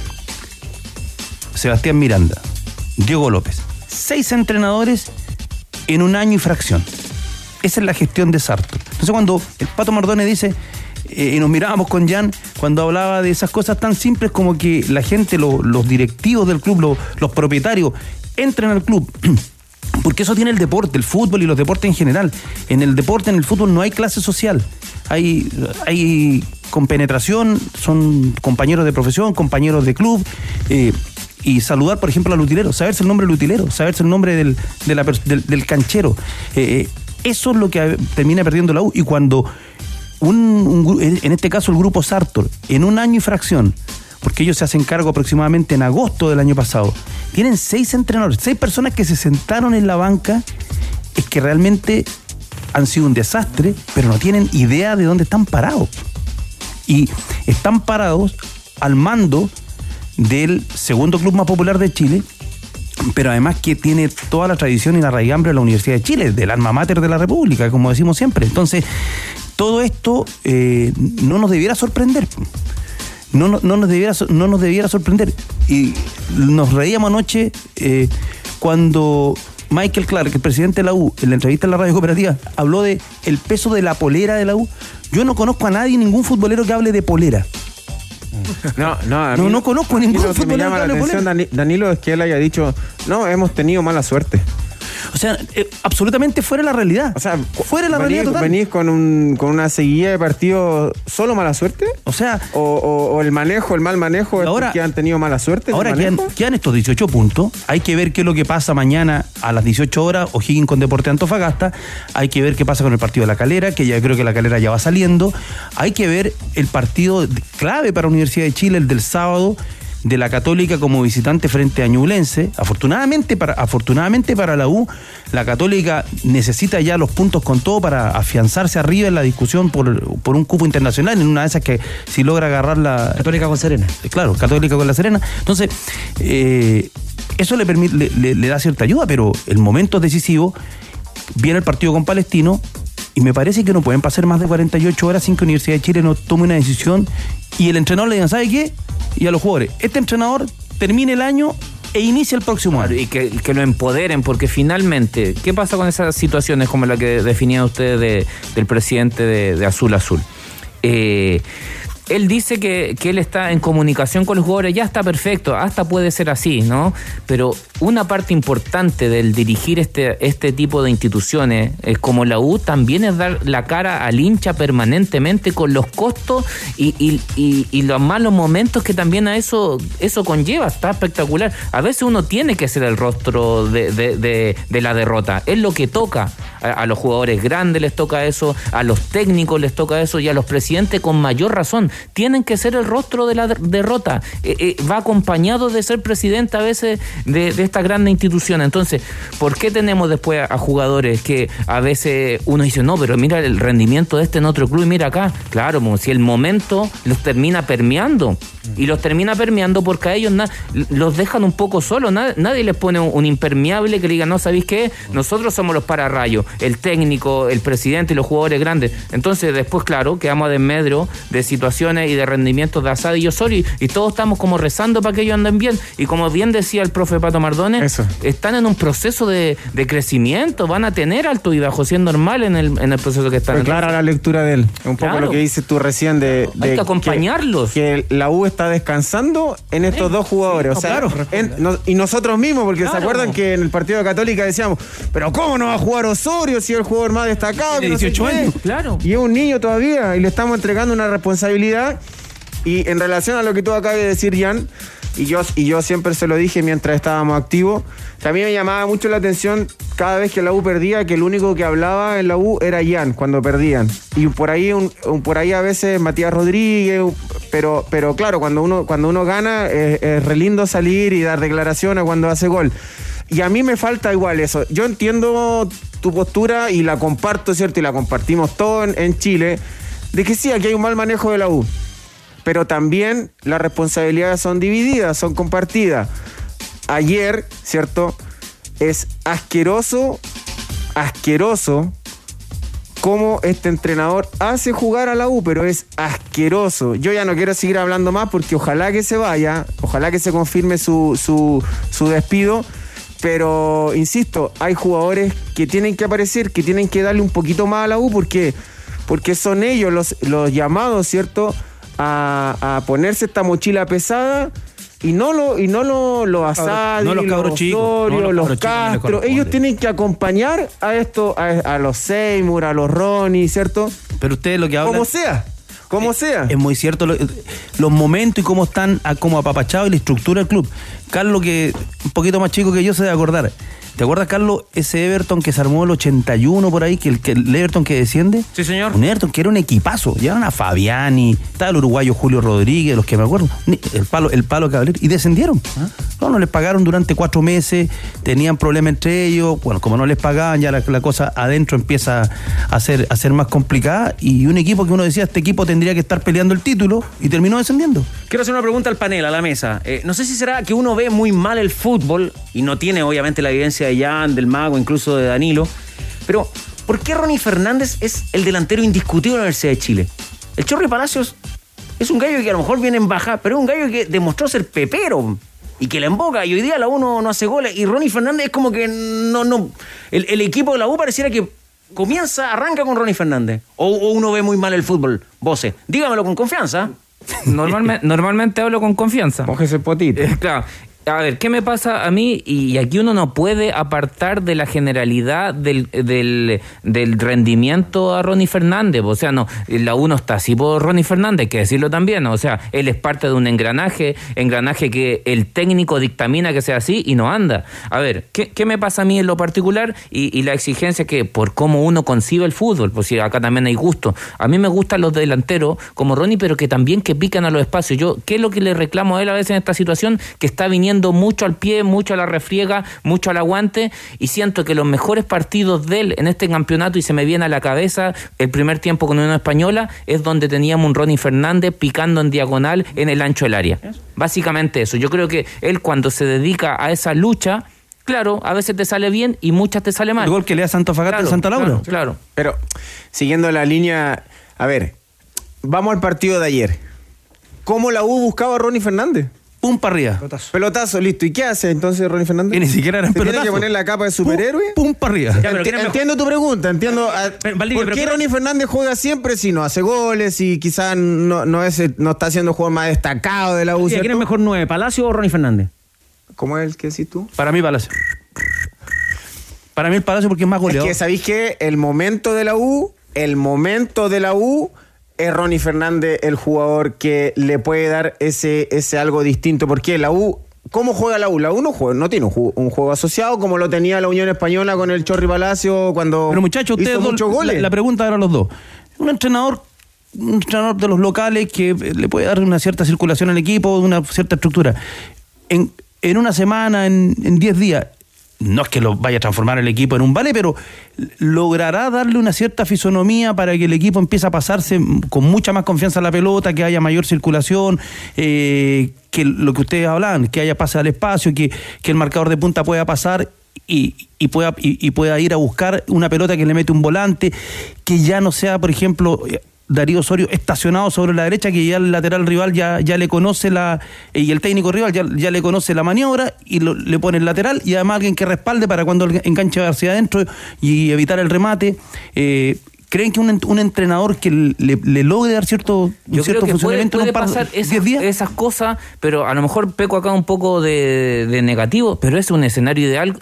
Sebastián Miranda, Diego López. Seis entrenadores en un año y fracción. Esa es la gestión de Sartor. Entonces cuando el Pato Mardones dice, eh, y nos mirábamos con Jan, cuando hablaba de esas cosas tan simples como que la gente, lo, los directivos del club, lo, los propietarios, entren al club, porque eso tiene el deporte, el fútbol y los deportes en general. En el deporte, en el fútbol no hay clase social. Hay, hay compenetración, son compañeros de profesión, compañeros de club, eh, y saludar, por ejemplo, al utilero, saberse el nombre del utilero, saberse el nombre del, de la, del, del canchero. Eh, eso es lo que termina perdiendo la U. Y cuando, un, un, en este caso el grupo Sartor, en un año y fracción, porque ellos se hacen cargo aproximadamente en agosto del año pasado, tienen seis entrenadores, seis personas que se sentaron en la banca, es que realmente han sido un desastre, pero no tienen idea de dónde están parados. Y están parados al mando del segundo club más popular de Chile, pero además que tiene toda la tradición y la raigambre de la Universidad de Chile, del alma mater de la República, como decimos siempre. Entonces, todo esto eh, no nos debiera sorprender. No, no, no, nos debiera, no nos debiera sorprender. Y nos reíamos anoche eh, cuando Michael Clark, el presidente de la U, en la entrevista en la radio cooperativa, habló de el peso de la polera de la U. Yo no conozco a nadie, ningún futbolero que hable de polera. No, no, no, no conozco a ningún lo que me llama la atención, Dani, Danilo, es que él haya dicho, no, hemos tenido mala suerte. O sea, eh, absolutamente fuera de la realidad. O sea, fuera de la venís, realidad total. ¿Venís con, un, con una seguida de partidos solo mala suerte? O sea... O, o, o el manejo, el mal manejo, ahora, es que han tenido mala suerte. Ahora quedan, quedan estos dieciocho puntos. Hay que ver qué es lo que pasa mañana a las dieciocho horas, O'Higgins con Deportes Antofagasta. Hay que ver qué pasa con el partido de La Calera, que ya creo que La Calera ya va saliendo. Hay que ver el partido clave para la Universidad de Chile, el del sábado, de la Católica como visitante frente a Ñublense. Afortunadamente para, afortunadamente para la U, la Católica necesita ya los puntos con todo para afianzarse arriba en la discusión por, por un cupo internacional, en una de esas que si logra agarrar la... Católica con Serena. Claro, Católica con la Serena. Entonces, eh, eso le, permite, le, le, le da cierta ayuda, pero el momento es decisivo. Viene el partido con Palestino y me parece que no pueden pasar más de cuarenta y ocho horas sin que Universidad de Chile no tome una decisión y el entrenador le diga, ¿sabe qué? Y a los jugadores, este entrenador termine el año e inicia el próximo año. Y que, que lo empoderen, porque finalmente, ¿qué pasa con esas situaciones como la que definían ustedes de, del presidente de, de Azul Azul? Eh, él dice que, que él está en comunicación con los jugadores, ya está perfecto, hasta puede ser así, ¿no? Pero una parte importante del dirigir este, este tipo de instituciones, es como la U, también es dar la cara al hincha permanentemente con los costos y, y, y, y los malos momentos que también a eso, eso conlleva. Está espectacular. A veces uno tiene que ser el rostro de, de, de, de la derrota. Es lo que toca. A, a los jugadores grandes les toca eso, a los técnicos les toca eso y a los presidentes con mayor razón. Tienen que ser el rostro de la derrota. Eh, eh, va acompañado de ser presidente a veces de, de estas grandes instituciones. Entonces, ¿por qué tenemos después a, a jugadores que a veces uno dice, no, pero mira el rendimiento de este en otro club y mira acá? Claro, como si el momento los termina permeando. Y los termina permeando porque a ellos na- los dejan un poco solos. Nad- nadie les pone un, un impermeable que le diga, no, ¿sabéis qué? Nosotros somos los pararrayos, el técnico, el presidente y los jugadores grandes. Entonces, después, claro, quedamos a desmedro de situaciones condiciones y de rendimientos de Asad y Osorio, y, y todos estamos como rezando para que ellos anden bien, y como bien decía el profe Pato Mardones, Eso. están en un proceso de, de crecimiento, van a tener alto y bajo, si es normal en el, en el proceso que están. Pues clara la lectura de él, un poco Claro. lo que dices tú recién de, de Hay que acompañarlos. Que, que la U está descansando en estos sí, dos jugadores, sí, o sea, claro. en, no, y nosotros mismos, porque claro. se acuerdan que en el partido de Católica decíamos, pero ¿cómo no va a jugar Osorio si es el jugador más destacado? Tiene dieciocho años, claro. Y es un niño todavía y le estamos entregando una responsabilidad. Y en relación a lo que tú acabas de decir, Jan, y yo, y yo siempre se lo dije mientras estábamos activos, también me llamaba mucho la atención cada vez que la U perdía, que el único que hablaba en la U era Jan cuando perdían. Y por ahí un, un, por ahí a veces Matías Rodríguez, pero, pero claro, cuando uno, cuando uno gana es, es re lindo salir y dar declaraciones cuando hace gol. Y a mí me falta igual eso. Yo entiendo tu postura y la comparto, ¿cierto? Y la compartimos todos en, en Chile, de que sí, aquí hay un mal manejo de la U. Pero también las responsabilidades son divididas, son compartidas. Ayer, ¿cierto? Es asqueroso, asqueroso cómo este entrenador hace jugar a la U, pero es asqueroso. Yo ya no quiero seguir hablando más porque ojalá que se vaya, ojalá que se confirme su, su, su despido, pero insisto, hay jugadores que tienen que aparecer, que tienen que darle un poquito más a la U porque, porque son ellos los, los llamados, ¿cierto?, A, a ponerse esta mochila pesada y no lo y no lo, lo Asadi, no los cabros chicos, Osorio, no los, los Castro, ellos tienen que acompañar a esto, a, a los Seymour, a los Ronnie, ¿cierto? Pero ustedes lo que hablan, como sea, como es, sea. Es muy cierto lo, los momentos y cómo están como apapachados y la estructura del club. Carlos, que un poquito más chico que yo, se debe acordar. ¿Te acuerdas, Carlos, ese Everton que se armó el ochenta y uno por ahí, que el, que el Everton que desciende? Sí, señor. Un Everton que era un equipazo. Llevaron a Fabiani, estaba el uruguayo Julio Rodríguez, los que me acuerdo, el palo, el palo Caballero, y descendieron. ¿Ah? No, no les pagaron durante cuatro meses, tenían problemas entre ellos. Bueno, como no les pagaban, ya la, la cosa adentro empieza a ser, a ser más complicada. Y un equipo que uno decía, este equipo tendría que estar peleando el título, y terminó descendiendo. Quiero hacer una pregunta al panel, a la mesa. Eh, no sé si será que uno ve muy mal el fútbol y no tiene obviamente la evidencia de Jan, del Mago, incluso de Danilo, pero ¿por qué Ronnie Fernández es el delantero indiscutible de la Universidad de Chile? El Chorri Palacios es un gallo que a lo mejor viene en baja, pero es un gallo que demostró ser pepero y que la emboca, y hoy día la U no, no hace goles, y Ronnie Fernández es como que no, no, el, el equipo de la U pareciera que comienza, arranca con Ronnie Fernández, o, o uno ve muy mal el fútbol. Voce, dígamelo con confianza. Normalmente, normalmente hablo con confianza. Cógese potito. Eh, claro. A ver, ¿qué me pasa a mí? Y aquí uno no puede apartar de la generalidad del, del, del rendimiento a Ronnie Fernández. O sea, no, la U no está así por Ronnie Fernández, hay que decirlo también. O sea, él es parte de un engranaje, engranaje que el técnico dictamina que sea así y no anda. A ver, ¿qué, qué me pasa a mí en lo particular? Y, y la exigencia que por cómo uno concibe el fútbol, pues si acá también hay gusto. A mí me gustan los delanteros como Ronnie, pero que también que pican a los espacios. Yo, ¿qué es lo que le reclamo a él a veces en esta situación? Que está viniendo mucho al pie, mucho a la refriega, mucho al aguante, y siento que los mejores partidos de él en este campeonato, y se me viene a la cabeza el primer tiempo con Unión Española, es donde teníamos un Ronnie Fernández picando en diagonal en el ancho del área. Básicamente eso. Yo creo que él, cuando se dedica a esa lucha, claro, a veces te sale bien y muchas te sale mal. El gol que le da Santo Fagata claro, en Santa Laura. Claro, claro. Pero, siguiendo la línea, a ver, vamos al partido de ayer. ¿Cómo la U buscaba a Ronnie Fernández? Pum para arriba. Pelotazo. Pelotazo, listo. ¿Y qué hace entonces Ronnie Fernández? Que ni siquiera era ¿Se pelotazo. tiene que poner la capa de superhéroe? Pum, pum para arriba. Ya, Enti- entiendo tu pregunta, entiendo. A, ¿Por qué Ronnie Fernández juega siempre si no hace goles y quizás no, no, es, no está siendo el jugador más destacado de la U? ¿Quién es mejor nueve, Palacio o Ronnie Fernández? ¿Cómo es el que decís tú? Para mí, Palacio. Para mí el Palacio porque es más goleador. Es que, ¿sabéis qué? El momento de la U, el momento de la U... es Ronnie Fernández el jugador que le puede dar ese, ese algo distinto. Porque la U, ¿cómo juega la U? La U no, juega, no tiene un juego, un juego asociado como lo tenía la Unión Española con el Chorri Palacio cuando Pero muchachos, ustedes hizo dos, muchos goles. La, la pregunta era a los dos. Un entrenador, un entrenador de los locales que le puede dar una cierta circulación al equipo, una cierta estructura. En, en una semana, en, en diez días, no es que lo vaya a transformar el equipo en un vale, pero logrará darle una cierta fisonomía para que el equipo empiece a pasarse con mucha más confianza a la pelota, que haya mayor circulación, eh, que lo que ustedes hablaban, que haya pase al espacio, que, que el marcador de punta pueda pasar y, y, pueda, y, y pueda ir a buscar una pelota que le mete un volante, que ya no sea, por ejemplo, Darío Osorio estacionado sobre la derecha, que ya el lateral rival ya, ya le conoce la, y el técnico rival ya, ya le conoce la maniobra y lo, le pone el lateral, y además alguien que respalde para cuando enganche hacia adentro y evitar el remate. Eh, ¿Creen que un, un entrenador que le, le logre dar cierto, Yo cierto creo que funcionamiento puede, en un puede par pasar de esas, días? esas cosas, pero a lo mejor peco acá un poco de, de negativo, pero es un escenario ideal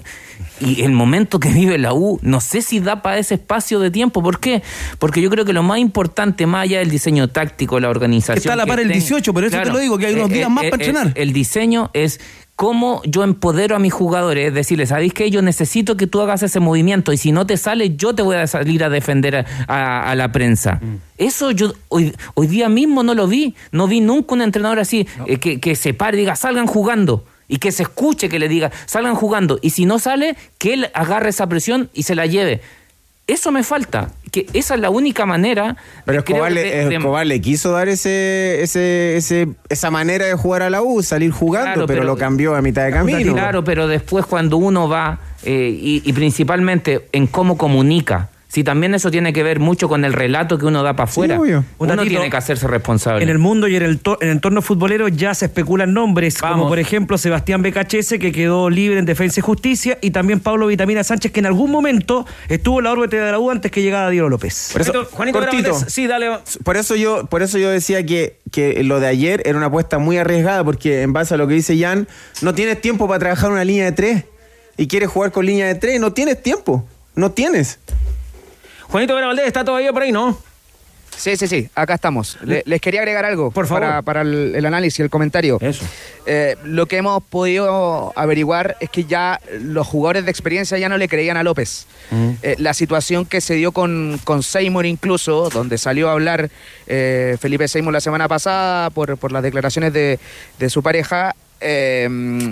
y el momento que vive la U, no sé si da para ese espacio de tiempo. ¿Por qué? Porque yo creo que lo más importante, más allá del diseño táctico, la organización... Está a la par el dieciocho, pero eso claro, te lo digo, que hay unos eh, días eh, más eh, para entrenar. El, el diseño es... ¿Cómo yo empodero a mis jugadores? Decirles, ¿sabéis qué? Yo necesito que tú hagas ese movimiento y si no te sale, yo te voy a salir a defender a, a, a la prensa. Mm. Eso yo hoy, hoy día mismo no lo vi. No vi nunca un entrenador así no. eh, que, que se pare y diga, salgan jugando. Y que se escuche que le diga, salgan jugando. Y si no sale, que él agarre esa presión y se la lleve. Eso me falta, que esa es la única manera. Pero Escobar, de, le, de, Escobar le quiso dar ese, ese, ese, esa manera de jugar a la U, salir jugando, claro, pero, pero lo cambió a mitad de camino. Claro, pero después cuando uno va, eh, y, y principalmente en cómo comunica, si también eso tiene que ver mucho con el relato que uno da para afuera, sí, uno datito, tiene que hacerse responsable. En el mundo y en el, to- en el entorno futbolero ya se especulan nombres, Vamos. como por ejemplo Sebastián Becachese, que quedó libre en Defensa y Justicia, y también Pablo Vitamina Sánchez, que en algún momento estuvo en la órbita de la U antes que llegara Diego López. Por eso, Juanito, cortito, sí, dale. Por eso yo, por eso yo decía que, que lo de ayer era una apuesta muy arriesgada, porque en base a lo que dice Jan, no tienes tiempo para trabajar una línea de tres y quieres jugar con línea de tres, no tienes tiempo, no tienes. Juanito Vera Valdés está todavía por ahí, ¿no? Sí, sí, sí, acá estamos. Le, les quería agregar algo por favor. para, para el, el análisis, el comentario. Eso. Eh, lo que hemos podido averiguar es que ya los jugadores de experiencia ya no le creían a López. Mm. Eh, la situación que se dio con, con Seymour incluso, donde salió a hablar eh, Felipe Seymour la semana pasada por, por las declaraciones de, de su pareja, Eh,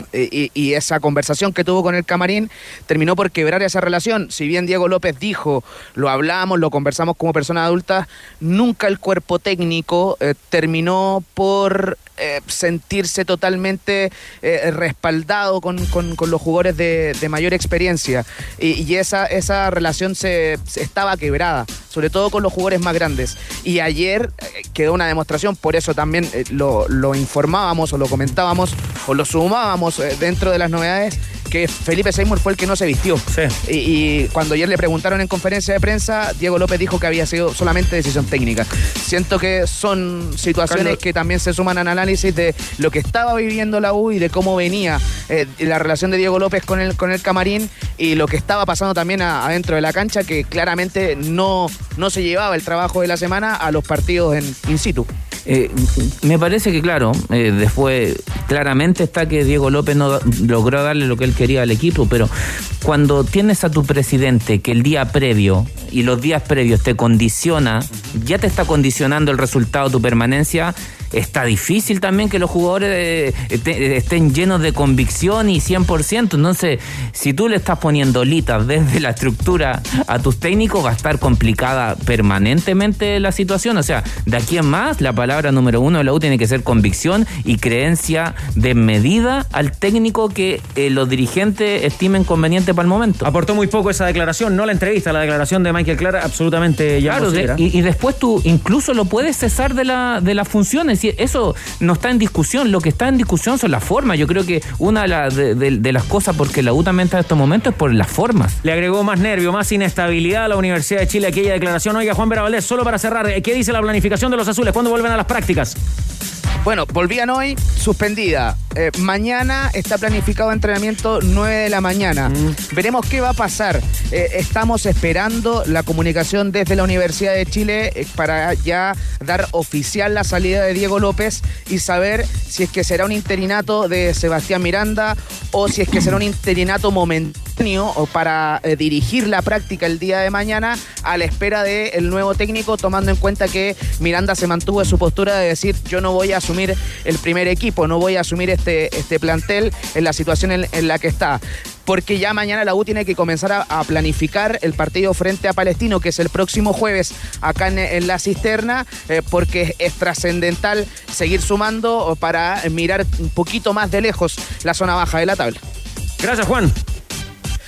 y, y esa conversación que tuvo con el camarín terminó por quebrar esa relación. Si bien Diego López dijo, lo hablamos, lo conversamos como personas adultas, nunca el cuerpo técnico eh, terminó por eh, sentirse totalmente eh, respaldado con, con, con los jugadores de, de mayor experiencia, y, y esa, esa relación se, se estaba quebrada, sobre todo con los jugadores más grandes, y ayer eh, quedó una demostración. Por eso también eh, lo, lo informábamos o lo comentábamos o lo sumábamos eh, dentro de las novedades, que Felipe Seymour fue el que no se vistió. Sí. Y, y cuando ayer le preguntaron en conferencia de prensa, Diego López dijo que había sido solamente decisión técnica. Siento que son situaciones Carlos, que también se suman al análisis de lo que estaba viviendo la U y de cómo venía eh, la relación de Diego López con el, con el camarín, y lo que estaba pasando también a, adentro de la cancha, que claramente no, no se llevaba el trabajo de la semana a los partidos en in situ. Eh, me parece que claro, eh, después claramente está que Diego López no da, logró darle lo que él quería al equipo, pero cuando tienes a tu presidente que el día previo y los días previos te condiciona, ya te está condicionando el resultado de tu permanencia, está difícil también que los jugadores eh, te, estén llenos de convicción y cien por ciento. Entonces, si tú le estás poniendo litas desde la estructura a tus técnicos, va a estar complicada permanentemente la situación. O sea, de aquí en más, la palabra número uno de la U tiene que ser convicción y creencia desmedida al técnico que eh, los dirigentes estimen conveniente para el momento. Aportó muy poco esa declaración, no la entrevista, la declaración de Michael Clara, absolutamente ya claro, de, y, y después tú incluso lo puedes cesar de, la, de las funciones. Eso no está en discusión. Lo que está en discusión son las formas. Yo creo que una de, la, de, de, de las cosas porque la U también está en estos momentos es por las formas. Le agregó más nervio, más inestabilidad a la Universidad de Chile aquella declaración. Oiga, Juan Vera Valdés, solo para cerrar, ¿qué dice la planificación de los azules? ¿Cuándo vuelven a las prácticas? Bueno, volvían hoy, suspendida. Eh, mañana está planificado entrenamiento nueve de la mañana. Mm. Veremos qué va a pasar. Eh, estamos esperando la comunicación desde la Universidad de Chile eh, para ya dar oficial la salida de Diego López y saber si es que será un interinato de Sebastián Miranda o si es que será un interinato momentáneo o para eh, dirigir la práctica el día de mañana a la espera del nuevo técnico, tomando en cuenta que Miranda se mantuvo en su postura de decir, yo no voy a asumir el primer equipo, no voy a asumir este, este plantel en la situación en, en la que está, porque ya mañana la U tiene que comenzar a, a planificar el partido frente a Palestino, que es el próximo jueves acá en, en la Cisterna, eh, porque es, es trascendental seguir sumando para mirar un poquito más de lejos la zona baja de la tabla. Gracias, Juan.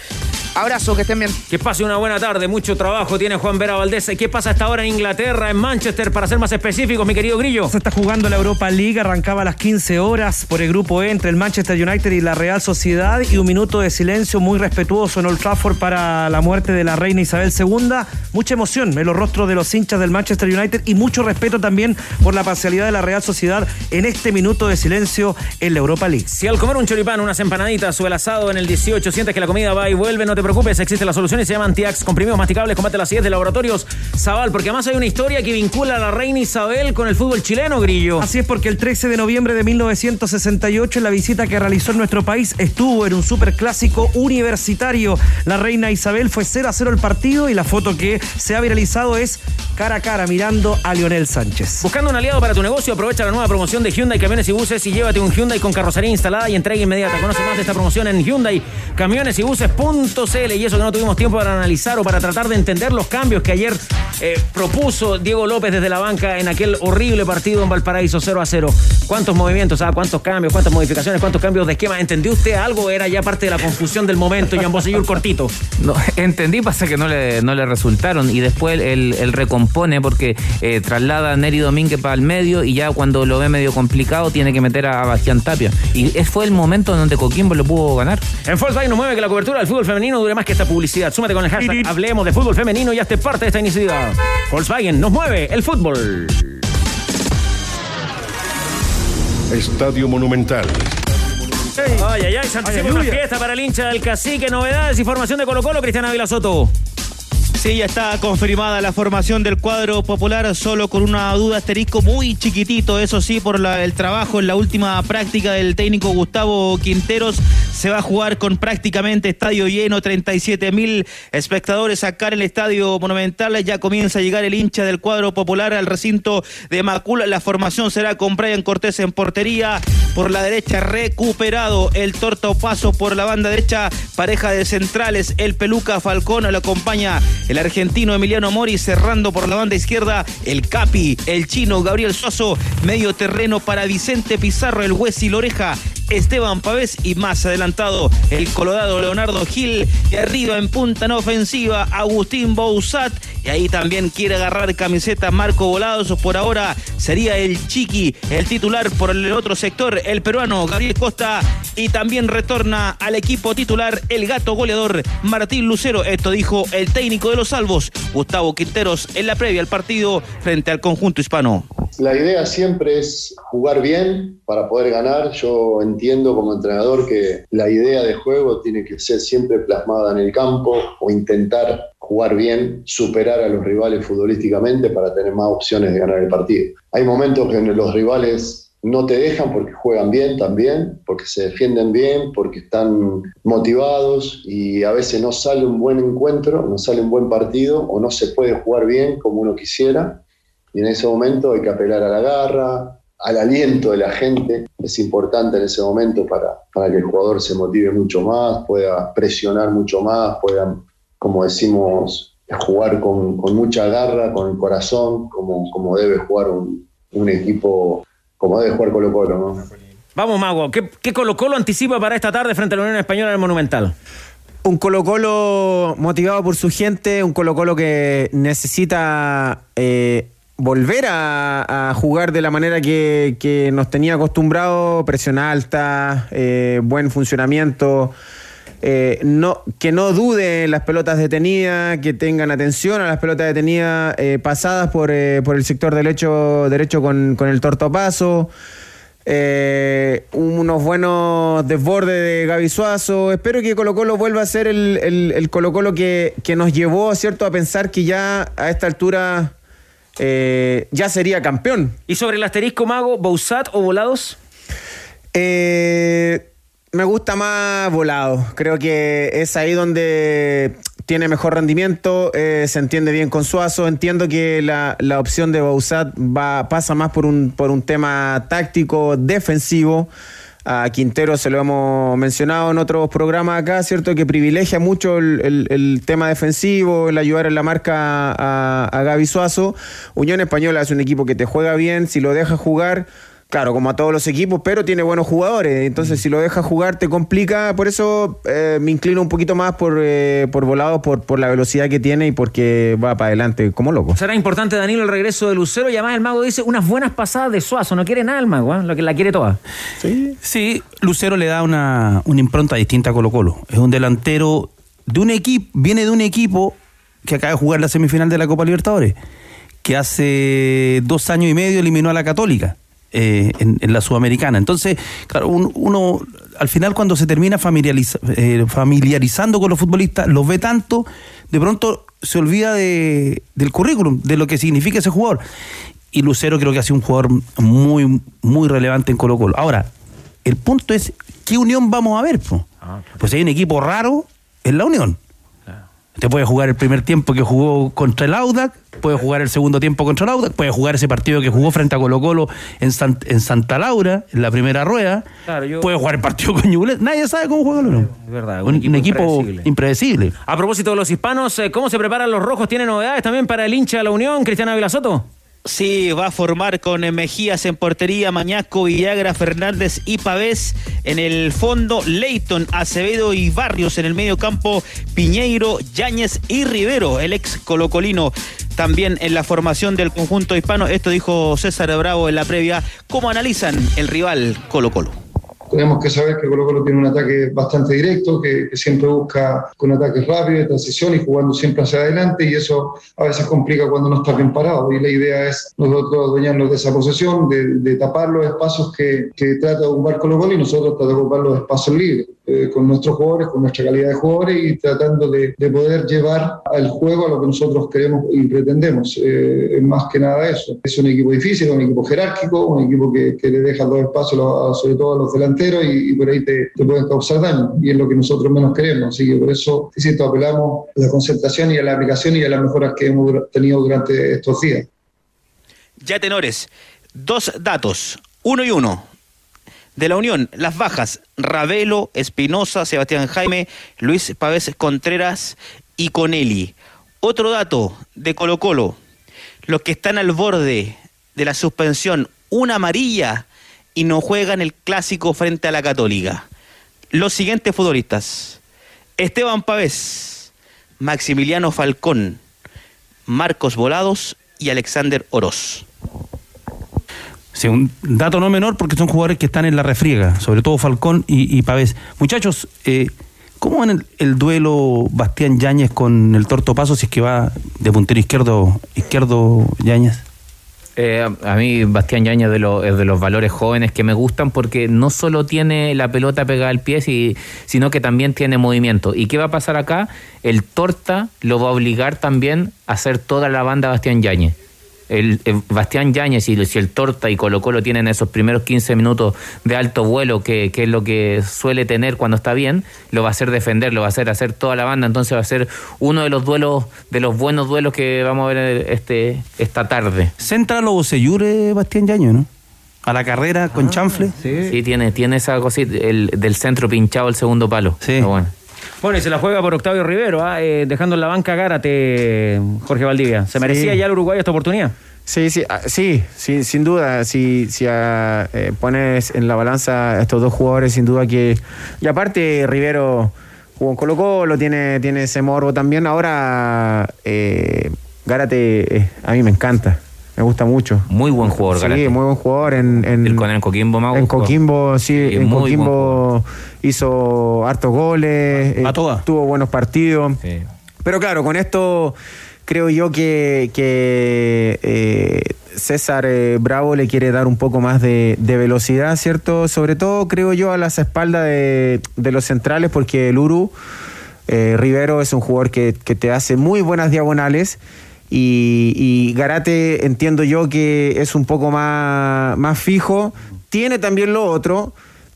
Abrazo, que estén bien. Que pase una buena tarde, mucho trabajo tiene Juan Vera Valdés. ¿Qué pasa hasta ahora en Inglaterra, en Manchester, para ser más específicos, mi querido Grillo? Se está jugando la Europa League, arrancaba a las quince horas por el grupo E entre el Manchester United y la Real Sociedad, y un minuto de silencio muy respetuoso en Old Trafford para la muerte de la reina Isabel segunda. Mucha emoción en los rostros de los hinchas del Manchester United y mucho respeto también por la parcialidad de la Real Sociedad en este minuto de silencio en la Europa League. Si al comer un choripán, unas empanaditas o el asado en el dieciocho sientes que la comida va y vuelve, no te preocupes, existe la solución y se llama Antiax, comprimidos masticables, combate la acidez de Laboratorios Zaval, porque además hay una historia que vincula a la reina Isabel con el fútbol chileno, Grillo. Así es, porque el trece de noviembre de mil novecientos sesenta y ocho, en la visita que realizó en nuestro país, estuvo en un superclásico universitario. La reina Isabel fue cero a cero el partido y la foto que se ha viralizado es cara a cara mirando a Lionel Sánchez. Buscando un aliado para tu negocio, aprovecha la nueva promoción de Hyundai Camiones y Buses y llévate un Hyundai con carrocería instalada y entrega inmediata. Conoce más de esta promoción en Hyundai Camiones y Buses punto c l. Y eso que no tuvimos tiempo para analizar o para tratar de entender los cambios que ayer eh, propuso Diego López desde la banca en aquel horrible partido en Valparaíso, cero a cero. ¿Cuántos movimientos, ah, cuántos cambios, cuántas modificaciones, cuántos cambios de esquema? ¿Entendió usted algo? ¿Era ya parte de la confusión del momento? Jean Bosellur cortito. No, entendí, pasa que no le, no le resultaron y después él, él recompone porque eh, traslada a Neri Domínguez para el medio y ya cuando lo ve medio complicado tiene que meter a, a Bastián Tapia. Y ese fue el momento en donde Coquimbo lo pudo ganar. En Volkswagen nos mueve que la cobertura del fútbol femenino dure más que esta publicidad. Súmate con el hashtag Hablemos de Fútbol Femenino y hazte parte de esta iniciativa. Volkswagen nos mueve el fútbol. Estadio Monumental. Ay, ay, ay, se anticipa una fiesta para el hincha del Cacique. Novedades y formación de Colo Colo, Cristian Ávila Soto. Sí, ya está confirmada la formación del cuadro popular, solo con una duda asterisco muy chiquitito, eso sí, por la, el trabajo en la última práctica del técnico Gustavo Quinteros. Se va a jugar con prácticamente estadio lleno, treinta y siete mil espectadores acá en el Estadio Monumental. Ya comienza a llegar el hincha del cuadro popular al recinto de Macul. La formación será con Brian Cortés en portería, por la derecha recuperado el Torta Opaso, por la banda derecha pareja de centrales, el Peluca Falcón, lo acompaña el argentino Emiliano Mori, cerrando por la banda izquierda el Capi, el chino Gabriel Suazo, medio terreno para Vicente Pizarro, el Huesi Loreja, Esteban Pavés y más adelantado el colorado Leonardo Gil, y arriba en punta en ofensiva Agustín Bouzat, y ahí también quiere agarrar camiseta Marco Volados. Por ahora sería el Chiqui el titular, por el otro sector el peruano Gabriel Costa, y también retorna al equipo titular el gato goleador Martín Lucero. Esto dijo el técnico de los Salvos, Gustavo Quinteros, en la previa al partido frente al conjunto hispano. La idea siempre es jugar bien para poder ganar. Yo entiendo como entrenador que la idea de juego tiene que ser siempre plasmada en el campo, o intentar jugar bien, superar a los rivales futbolísticamente para tener más opciones de ganar el partido. Hay momentos que los rivales no te dejan porque juegan bien también, porque se defienden bien, porque están motivados, y a veces no sale un buen encuentro, no sale un buen partido, o no se puede jugar bien como uno quisiera, y en ese momento hay que apelar a la garra, al aliento de la gente. Es importante en ese momento para, para que el jugador se motive mucho más, pueda presionar mucho más, pueda, como decimos, jugar con, con mucha garra, con el corazón, como, como debe jugar un, un equipo, como debe jugar Colo Colo, ¿no? Vamos, Mago, ¿qué, qué Colo Colo anticipa para esta tarde frente a la Unión Española en el Monumental? Un Colo Colo motivado por su gente, un Colo Colo que necesita eh, volver a, a jugar de la manera que, que nos tenía acostumbrado, presión alta, eh, buen funcionamiento, eh, no, que no dude en las pelotas detenidas, que tengan atención a las pelotas detenidas eh, pasadas por, eh, por el sector derecho, derecho con, con el Tortopaso. Eh, unos buenos desbordes de Gaby Suazo. Espero que Colo Colo vuelva a ser el, el, el Colo Colo que, que nos llevó, ¿cierto?, a pensar que ya a esta altura eh, ya sería campeón. ¿Y sobre el asterisco, Mago, Bouzat o Volados? Eh, me gusta más Volado. Creo que es ahí donde tiene mejor rendimiento, eh, se entiende bien con Suazo. Entiendo que la, la opción de Bouzat va, pasa más por un, por un tema táctico, defensivo. A Quintero se lo hemos mencionado en otros programas acá, ¿cierto?, que privilegia mucho el, el, el tema defensivo, el ayudar en la marca a, a Gaby Suazo. Unión Española es un equipo que te juega bien, si lo dejas jugar, Claro, como a todos los equipos, pero tiene buenos jugadores. Entonces, si lo dejas jugar, te complica. Por eso eh, me inclino un poquito más por, eh, por Volados, por, por la velocidad que tiene y porque va para adelante como loco. Será importante, Danilo, el regreso de Lucero. Y además el Mago dice unas buenas pasadas de Suazo. No quiere nada el Mago, ¿eh? Lo que la quiere toda. Sí, sí, Lucero le da una, una impronta distinta a Colo-Colo. Es un delantero de un equipo, viene de un equipo que acaba de jugar la semifinal de la Copa Libertadores, que hace dos años y medio eliminó a la Católica. Eh, en, en la Sudamericana. Entonces, claro, un, uno al final cuando se termina familiariza, eh, familiarizando con los futbolistas, los ve tanto, de pronto se olvida de, del currículum, de lo que significa ese jugador. Y Lucero creo que ha sido un jugador muy, muy relevante en Colo-Colo. Ahora, el punto es, ¿qué unión vamos a ver? Po? Ah, claro. Pues hay un equipo raro en la Unión. Usted puede jugar el primer tiempo que jugó contra el Audax, puede jugar el segundo tiempo contra el Audax, puede jugar ese partido que jugó frente a Colo-Colo en, San, en Santa Laura, en la primera rueda, claro, yo... puede jugar el partido con Ñublense. Nadie sabe cómo juega Colo-Colo. Es verdad, un, un equipo, un equipo impredecible. impredecible. A propósito de los hispanos, ¿cómo se preparan los rojos? ¿Tiene novedades también para el hincha de la Unión, Cristian Ávila Soto? Sí, va a formar con Mejías en portería, Mañasco, Villagra, Fernández y Pavés. En el fondo, Leighton, Acevedo y Barrios. En el medio campo, Piñeiro, Yáñez y Rivero, el ex colocolino. También en la formación del conjunto hispano, esto dijo César Bravo en la previa, cómo analizan el rival Colo-Colo. Tenemos que saber que Colo-Colo tiene un ataque bastante directo, que, que siempre busca con ataques rápidos, de transición y jugando siempre hacia adelante, y eso a veces complica cuando no está bien parado. Y la idea es nosotros adueñarnos de esa posesión, de, de tapar los espacios que, que trata de ocupar Colo-Colo y nosotros tratar de ocupar los espacios libres, eh, con nuestros jugadores, con nuestra calidad de jugadores y tratando de, de poder llevar al juego a lo que nosotros queremos y pretendemos. Eh, es más que nada eso. Es un equipo difícil, un equipo jerárquico, un equipo que, que le deja los espacios, a, sobre todo a los delanteros, Y, y por ahí te, te pueden causar daño, y es lo que nosotros menos queremos. Así que por eso, insisto, apelamos a la concentración y a la aplicación y a las mejoras que hemos tenido durante estos días. Ya, tenores, dos datos, uno y uno. De la Unión, las bajas: Ravelo, Espinosa, Sebastián Jaime, Luis Pavés Contreras y Conelli. Otro dato de Colo-Colo: los que están al borde de la suspensión, una amarilla, y no juegan el clásico frente a la Católica. Los siguientes futbolistas: Esteban Pavés, Maximiliano Falcón, Marcos Volados y Alexander Oroz. Sí, un dato no menor porque son jugadores que están en la refriega, sobre todo Falcón y, y Pavés. Muchachos, eh, ¿cómo van el, el duelo Bastián Yáñez con el Torto Paso, si es que va de puntero izquierdo, izquierdo Yáñez? Eh, a mí Bastián Yáñez es de, lo, es de los valores jóvenes que me gustan, porque no solo tiene la pelota pegada al pie, si, sino que también tiene movimiento. ¿Y qué va a pasar acá? El Torta lo va a obligar también a hacer toda la banda Bastián Yáñez. El, el Bastián Yáñez y si el Torta y Colo-Colo tienen esos primeros quince minutos de alto vuelo, que, que es lo que suele tener cuando está bien, lo va a hacer defender, lo va a hacer hacer toda la banda. Entonces va a ser uno de los duelos, de los buenos duelos que vamos a ver este esta tarde. Centra los Bocellure Bastián Yáñez, ¿no? A la carrera con ah, chanfle. Sí, sí tiene, tiene esa cosita, el del centro pinchado el segundo palo. Sí. Pero bueno. Bueno, y se la juega por Octavio Rivero, ¿eh? Eh, dejando en la banca a Gárate, Jorge Valdivia. ¿Se merecía sí. ya el Uruguay esta oportunidad? Sí, sí, sí, sí, sin duda. Si, si eh, pones en la balanza a estos dos jugadores, sin duda que... Y aparte, Rivero jugó en Colo-Colo, tiene, tiene ese morbo también. Ahora, eh, Gárate, eh, a mí me encanta. Me gusta mucho. Muy buen jugador, sí, Gárate. Sí, muy buen jugador. En, en, el, con el Coquimbo más En Coquimbo, sí, sí en Coquimbo hizo hartos goles, eh, tuvo buenos partidos. Sí. Pero claro, con esto creo yo que, que eh, César eh, Bravo le quiere dar un poco más de, de velocidad, ¿cierto? Sobre todo, creo yo, a las espaldas de, de los centrales, porque el Uru, eh, Rivero, es un jugador que, que te hace muy buenas diagonales. Y, y Gárate, entiendo yo que es un poco más, más fijo, tiene también lo otro,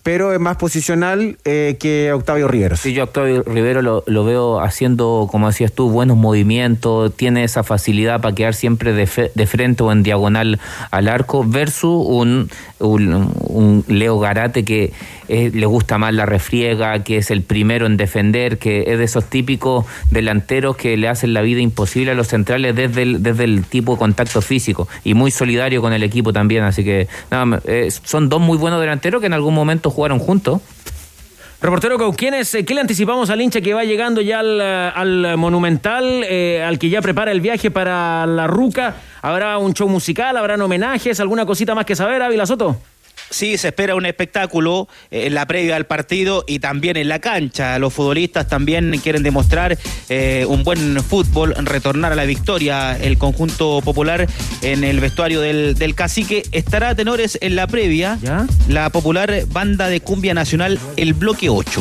pero es más posicional eh, que Octavio Riveros. Sí, yo Octavio Rivero lo, lo veo haciendo, como decías tú, buenos movimientos, tiene esa facilidad para quedar siempre de, fe, de frente o en diagonal al arco, versus un, un, un Leo Garate que eh, le gusta más la refriega, que es el primero en defender, que es de esos típicos delanteros que le hacen la vida imposible a los centrales desde el, desde el tipo de contacto físico, y muy solidario con el equipo también, así que nada, eh, son dos muy buenos delanteros que en algún momento jugaron juntos. Reportero Cauquienes, ¿qué le anticipamos al hincha que va llegando ya al, al Monumental, eh, al que ya prepara el viaje para la Ruca? ¿Habrá un show musical? ¿Habrán homenajes? ¿Alguna cosita más que saber, Ávila Soto? Sí, se espera un espectáculo en la previa al partido y también en la cancha. Los futbolistas también quieren demostrar eh, un buen fútbol, retornar a la victoria. El conjunto popular en el vestuario del, del Cacique estará, tenores, en la previa. ¿Ya? La popular banda de cumbia nacional, el Bloque ocho.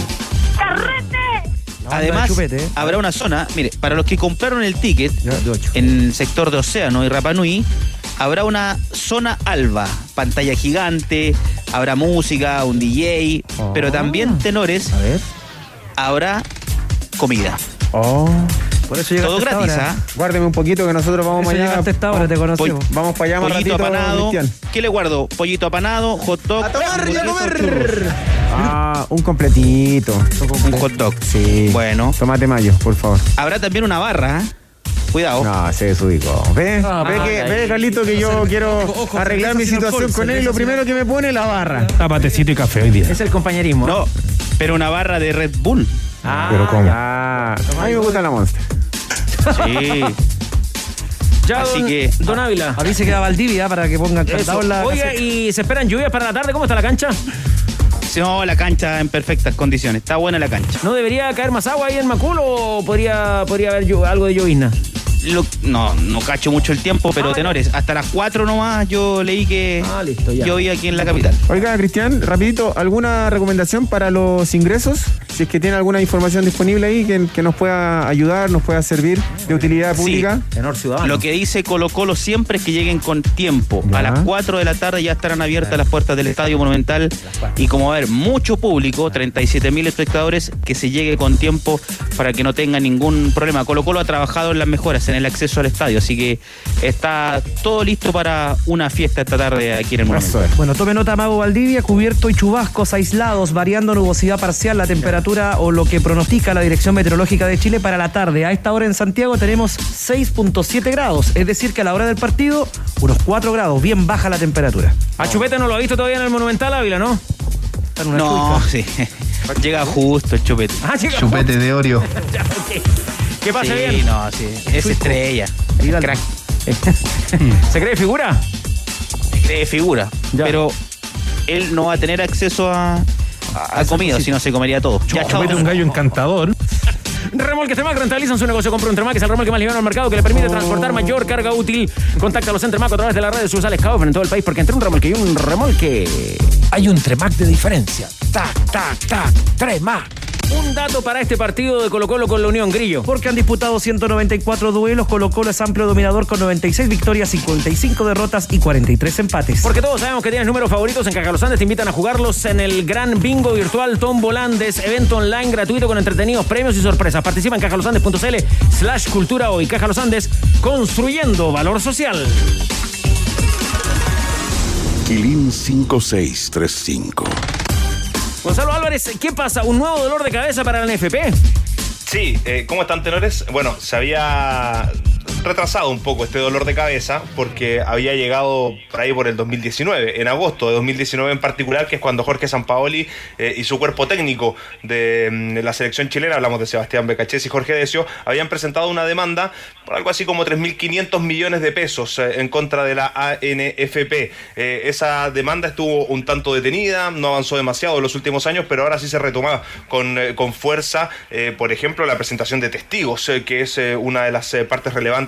Además, chupete, ¿eh? Habrá una zona, mire, para los que compraron el ticket en el sector de Océano y Rapa Nui, habrá una zona alba, pantalla gigante, habrá música, un D J, oh. pero también, tenores, a ver, habrá comida. Oh. Por eso todo gratis, ¿ah? ¿eh? Guárdeme un poquito que nosotros vamos mañana. Esta hora, te conocemos. Vamos para allá más Pollito ratito, apanado. Cristian. ¿Qué le guardo? Pollito apanado, hot dog. ¡A tomar y a comer! Ah, un completito. Un hot dog. Sí. Bueno. Tomate mayo, por favor. Habrá también una barra, ¿eh? Cuidado. No, se desubicó. ¿Ve? Ah, ¿Ve, ah, que, ahí. ve, Carlito, que yo Ojo, quiero ojo, arreglar mi situación con él y lo primero que me pone es la barra. Tapatecito y café hoy día. Es el compañerismo. No, pero una barra de Red Bull. Ah, pero ¿cómo? Ah, a mí me gusta la Monster. Sí. Ya, Así don, que don Ávila. A mí se queda Valdivia para que pongan cantado en la. Oiga, ¿y se esperan lluvias para la tarde? ¿Cómo está la cancha? No, la cancha en perfectas condiciones. Está buena la cancha. ¿No debería caer más agua ahí en Macul o podría, podría haber llu- algo de llovizna? Lo, no, no cacho mucho el tiempo, pero ah, tenores, hasta las cuatro nomás yo leí que ah, listo, ya. yo vi aquí en la capital. Oiga, Cristian, rapidito, ¿alguna recomendación para los ingresos? Si es que tiene alguna información disponible ahí que, que nos pueda ayudar, nos pueda servir de utilidad pública. Sí. Tenor ciudadano. Lo que dice Colo Colo siempre es que lleguen con tiempo. Ya. A las cuatro de la tarde ya estarán abiertas las puertas del Estadio Monumental y como va a haber mucho público, treinta y siete mil espectadores, que se llegue con tiempo para que no tenga ningún problema. Colo Colo ha trabajado en las mejoras en el acceso al estadio, así que está todo listo para una fiesta esta tarde aquí en el Monumental. Bueno, tome nota, Mago Valdivia, cubierto y chubascos aislados, variando nubosidad parcial, la temperatura o lo que pronostica la Dirección Meteorológica de Chile para la tarde. A esta hora en Santiago tenemos seis punto siete grados, es decir que a la hora del partido unos cuatro grados, bien baja la temperatura. A Chupete no lo ha visto todavía en el Monumental, Ávila, ¿no? No, sí. Llega justo el Chupete. Ah, llega Chupete justo. de Oreo. Okay. Que pase sí, bien. no, sí. Es estrella. Es crack. ¿Se cree figura? Se cree figura. Ya. Pero él no va a tener acceso a, a, a comida, si no se comería todo. Ya, Chupete, un gallo encantador. Remolques Tremac rentabilizan su negocio. Compra un Tremac, es el remolque más liviano al mercado que le permite transportar mayor carga útil. Contáctalos en Tremac a través de las redes sociales Kaufen en todo el país, porque entre un remolque y un remolque hay un Tremac de diferencia. Tac, tac, tac, Tremac. Un dato para este partido de Colo Colo con la Unión, Grillo. Porque han disputado ciento noventa y cuatro duelos, Colo Colo es amplio dominador con noventa y seis victorias, cincuenta y cinco derrotas y cuarenta y tres empates. Porque todos sabemos que tienes números favoritos. En Caja Los Andes te invitan a jugarlos en el gran bingo virtual Tombolandes, evento online gratuito con entretenidos premios y sorpresas. Participa en cajalosandes.cl slash cultura hoy. Caja Los Andes, construyendo valor social. Quilín cinco seis tres cinco. Gonzalo Álvarez, ¿qué pasa? ¿Un nuevo dolor de cabeza para la N F P? Sí, eh, ¿cómo están, tenores? Bueno, se había retrasado un poco este dolor de cabeza porque había llegado por ahí por el dos mil diecinueve, en agosto de dos mil diecinueve en particular, que es cuando Jorge Sampaoli eh, y su cuerpo técnico de, de la selección chilena, hablamos de Sebastián Becachés y Jorge Decio, habían presentado una demanda por algo así como tres mil quinientos millones de pesos eh, en contra de la A N F P. Eh, esa demanda estuvo un tanto detenida, no avanzó demasiado en los últimos años, pero ahora sí se retoma con, eh, con fuerza, eh, por ejemplo, la presentación de testigos, eh, que es eh, una de las eh, partes relevantes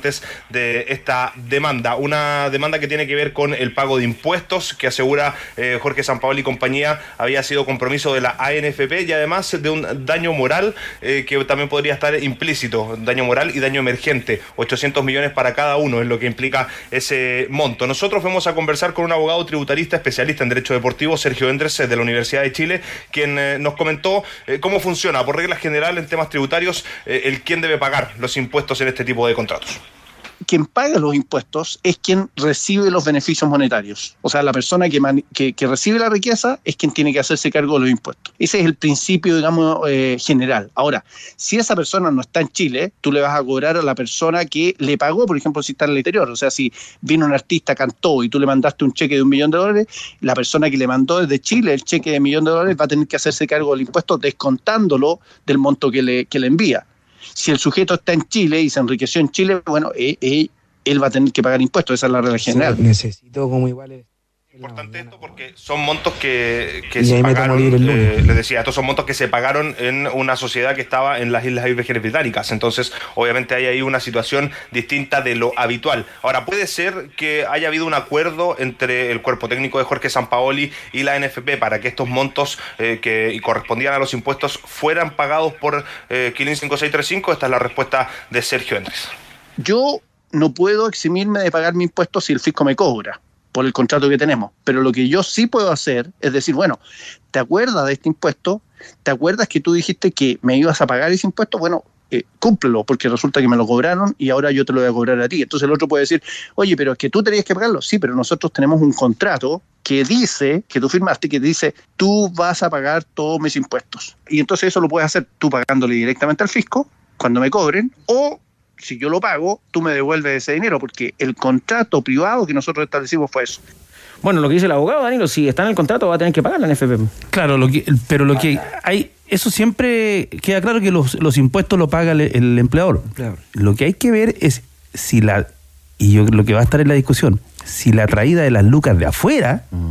partes de esta demanda. Una demanda que tiene que ver con el pago de impuestos, que asegura eh, Jorge Sampaoli y compañía había sido compromiso de la A N F P, y además de un daño moral eh, que también podría estar implícito, daño moral y daño emergente. ochocientos millones para cada uno es lo que implica ese monto. Nosotros fuimos a conversar con un abogado tributarista especialista en derecho deportivo, Sergio Endres, de la Universidad de Chile, quien eh, nos comentó eh, cómo funciona, por regla general en temas tributarios, eh, el quién debe pagar los impuestos en este tipo de contratos. Quien paga los impuestos es quien recibe los beneficios monetarios. O sea, la persona que, man, que, que recibe la riqueza es quien tiene que hacerse cargo de los impuestos. Ese es el principio, digamos, eh, general. Ahora, si esa persona no está en Chile, tú le vas a cobrar a la persona que le pagó, por ejemplo, si está en el exterior. O sea, si vino un artista, cantó y tú le mandaste un cheque de un millón de dólares, la persona que le mandó desde Chile el cheque de un millón de dólares va a tener que hacerse cargo del impuesto descontándolo del monto que le, que le envía. Si el sujeto está en Chile y se enriqueció en Chile, bueno, eh, eh, él va a tener que pagar impuestos, esa es la regla general. Sí, necesito como igual... Importante esto porque son montos que, que se pagaron, eh, les decía, estos son montos que se pagaron en una sociedad que estaba en las Islas Vírgenes Británicas, entonces obviamente hay ahí una situación distinta de lo habitual. Ahora, puede ser que haya habido un acuerdo entre el cuerpo técnico de Jorge Sampaoli y la N F P para que estos montos eh, que correspondían a los impuestos fueran pagados por eh, Quilín cinco seis tres cinco. Esta es la respuesta de Sergio Endres. Yo no puedo eximirme de pagar mi impuesto si el fisco me cobra por el contrato que tenemos, pero lo que yo sí puedo hacer es decir, bueno, ¿te acuerdas de este impuesto? ¿Te acuerdas que tú dijiste que me ibas a pagar ese impuesto? Bueno, eh, cúmplelo, porque resulta que me lo cobraron y ahora yo te lo voy a cobrar a ti. Entonces el otro puede decir, oye, pero es que tú tenías que pagarlo. Sí, pero nosotros tenemos un contrato que dice, que tú firmaste, que dice, tú vas a pagar todos mis impuestos. Y entonces eso lo puedes hacer tú pagándole directamente al fisco cuando me cobren, o si yo lo pago, tú me devuelves ese dinero, porque el contrato privado que nosotros establecimos fue eso. Bueno, lo que dice el abogado, Danilo, si está en el contrato va a tener que pagar la N F P. Claro, lo que, pero lo que hay, eso siempre queda claro que los, los impuestos lo paga el, el empleador. Claro. Lo que hay que ver es si la, y yo lo que va a estar en la discusión, si la traída de las lucas de afuera uh-huh.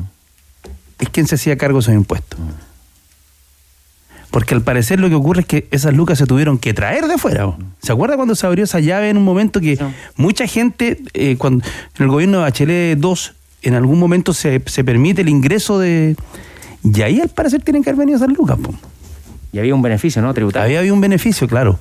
es quien se hacía cargo de esos impuestos. Uh-huh. Porque al parecer lo que ocurre es que esas lucas se tuvieron que traer de afuera. ¿Se acuerda cuando se abrió esa llave en un momento que no. mucha gente, eh, cuando en el gobierno de Bachelet dos, en algún momento se, se permite el ingreso de... Y ahí al parecer tienen que haber venido esas lucas. Po. Y había un beneficio, ¿no? Tributario. Había, había un beneficio, claro.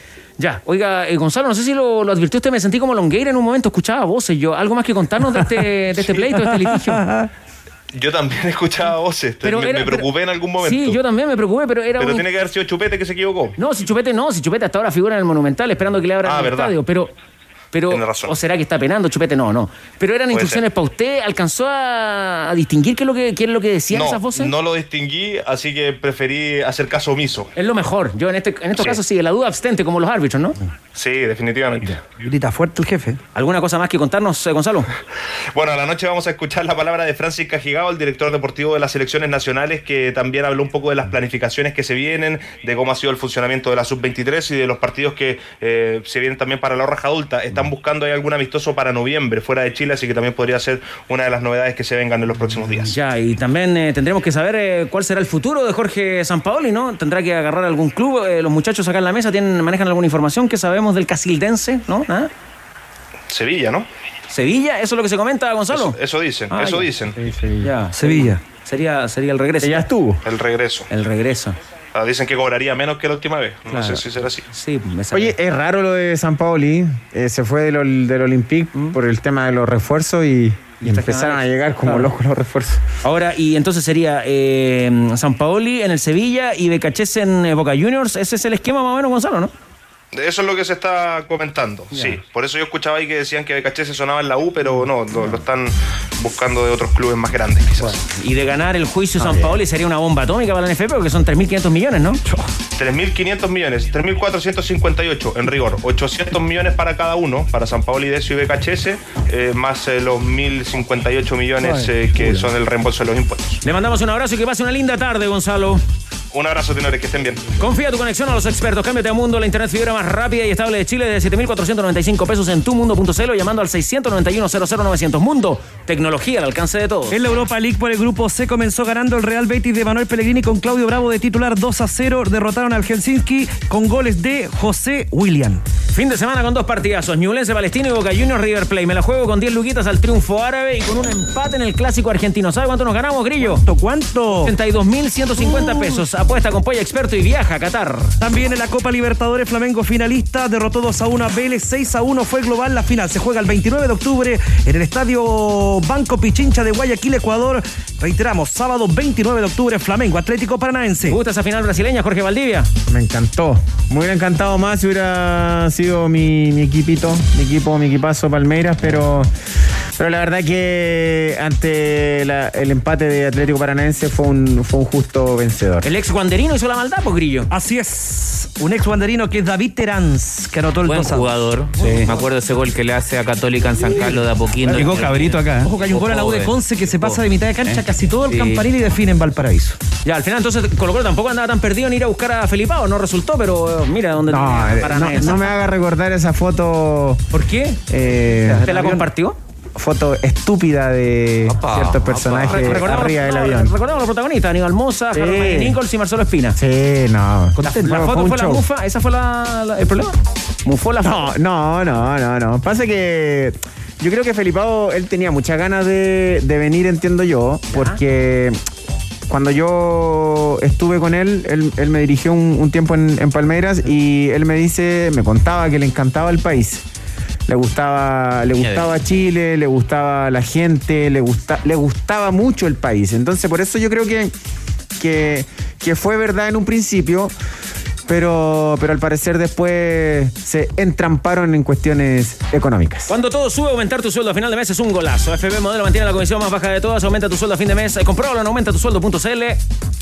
Ya, oiga, eh, Gonzalo, no sé si lo, lo advirtió usted, me sentí como Longueira en un momento, escuchaba voces. Yo, ¿algo más que contarnos de este, de este pleito, de este litigio? Yo también escuchaba voces, pero me, era, me preocupé pero, en algún momento. Sí, yo también me preocupé, pero era Pero un... tiene que haber sido Chupete que se equivocó. No, si Chupete no, si Chupete hasta ahora figura en el Monumental esperando que le abran ah, el verdad. estadio, pero... Pero, ¿o será que está penando Chupete? No, no. Pero eran Puede instrucciones ser. para usted. ¿Alcanzó a, a distinguir qué es lo que, qué es lo que decían no, esas voces? No lo distinguí, así que preferí hacer caso omiso. Es lo mejor. Yo en este en estos sí. casos sí, la duda abstente como los árbitros, ¿no? Sí, definitivamente. Grita fuerte el jefe. ¿Alguna cosa más que contarnos, eh, Gonzalo? Bueno, a la noche vamos a escuchar la palabra de Francis Cajigao, el director deportivo de las selecciones nacionales, que también habló un poco de las planificaciones que se vienen, de cómo ha sido el funcionamiento de la sub veintitrés y de los partidos que eh, se vienen también para la raja adulta. Están buscando ahí alguna amistoso para noviembre fuera de Chile, así que también podría ser una de las novedades que se vengan en los próximos días. Ya, y también eh, tendremos que saber eh, cuál será el futuro de Jorge Sampaoli, ¿no? Tendrá que agarrar algún club, eh, los muchachos acá en la mesa tienen manejan alguna información que sabemos del casildense, ¿no? ¿Nada? Sevilla, ¿no? ¿Sevilla? ¿Eso es lo que se comenta, Gonzalo? Eso, eso dicen, ah, eso ya. dicen. Sí, Sevilla. Ya, Sevilla. Sería, sería el regreso. Ya estuvo. El regreso. El regreso. Ah, dicen que cobraría menos que la última vez. No claro. sé si será así. Sí, me Oye, es raro lo de Sampaoli. Eh, se fue del, del Olympique ¿Mm? por el tema de los refuerzos y, y empezaron a llegar como claro. locos los refuerzos. Ahora, y entonces sería eh, Sampaoli en el Sevilla y Becachese en Boca Juniors. Ese es el esquema más o menos, Gonzalo, ¿no? Eso es lo que se está comentando, yeah. sí. Por eso yo escuchaba ahí que decían que Becachese sonaba en la U, pero no, lo, lo están buscando de otros clubes más grandes, quizás. Bueno, y de ganar el juicio ah, Sampaoli sería una bomba atómica para la N F P, porque son tres mil quinientos millones, ¿no? tres mil quinientos millones, tres mil cuatrocientos cincuenta y ocho en rigor, ochocientos millones para cada uno, para Sampaoli, Decio y Becachese, eh, más eh, los mil cincuenta y ocho millones eh, que son el reembolso de los impuestos. Le mandamos un abrazo y que pase una linda tarde, Gonzalo. Un abrazo, tenores, que estén bien. Confía tu conexión a los expertos. Cámbiate a Mundo, la internet fibra más rápida y estable de Chile, de siete mil cuatrocientos noventa y cinco pesos en tumundo punto c l o llamando al seiscientos noventa y uno cero cero novecientos. Mundo, tecnología al alcance de todos. En la Europa League por el grupo C comenzó ganando el Real Betis de Manuel Pellegrini con Claudio Bravo de titular. Dos a cero derrotaron al Helsinki con goles de José William. Fin de semana con dos partidazos, Ñublense Palestino y Boca Juniors River Plate. Me la juego con diez luquitas al triunfo árabe y con un empate en el clásico argentino. ¿Sabe cuánto nos ganamos, Grillo? ¿Cuánto? ¿Cuánto? ochenta y dos mil ciento cincuenta pesos. Apuesta con Polla Experto y viaja a Qatar. También en la Copa Libertadores, Flamengo finalista derrotó dos a uno a Vélez. seis a uno fue el global. La final se juega el veintinueve de octubre en el Estadio Banco Pichincha de Guayaquil, Ecuador. Reiteramos, sábado veintinueve de octubre, Flamengo Atlético Paranaense. ¿Te gusta esa final brasileña, Jorge Valdivia? Me encantó. Me hubiera encantado más si hubiera sido mi, mi equipito, mi equipo, mi equipazo Palmeiras, pero, pero la verdad que ante la, el empate de Atlético Paranaense fue un, fue un justo vencedor. El ex guanderino hizo la maldad, pues, Grillo. Así es. Un ex guanderino que es David Teráns, que anotó el Buen dos a dos. jugador. Sí. Me acuerdo de ese gol que le hace a Católica en San Carlos de Apoquindo. Llegó Cabrito acá. Ojo que hay un gol a la U de Conce que se pasa de mitad de cancha ¿Eh? casi todo el Sí. campanil y define en Valparaíso. Ya, al final entonces Colo Colo tampoco andaba tan perdido en ir a buscar a Felipao, no resultó, pero mira dónde No, tenía eh, Paranaense. no, no me haga recordar esa foto. ¿Por qué? Eh, ¿Te la compartió? Foto estúpida de Opa, ciertos personajes Re- recordemos arriba los- del no, avión. Recordemos los protagonistas, Aníbal Moza, Sí. Jaron Nichols y Marcelo Espina. Sí, no. La, Fue- la fue foto un fue la show. mufa, ¿esa fue la, la- el problema? ¿Mufó la No, foto? no, no, no, no. Pasa que yo creo que Felipao, él tenía muchas ganas de, de venir, entiendo yo, porque cuando yo estuve con él, él, él me dirigió un, un tiempo en, en Palmeiras y él me dice, me contaba que le encantaba el país. Le gustaba, le gustaba Chile, le gustaba la gente, le, gusta, le gustaba mucho el país. Entonces, por eso yo creo que, que, que fue verdad en un principio, pero, pero al parecer después se entramparon en cuestiones económicas. Cuando todo sube, aumentar tu sueldo a final de mes es un golazo. F P Modelo mantiene la comisión más baja de todas. Aumenta tu sueldo a fin de mes. Compruébalo en aumenta tu sueldo punto c l.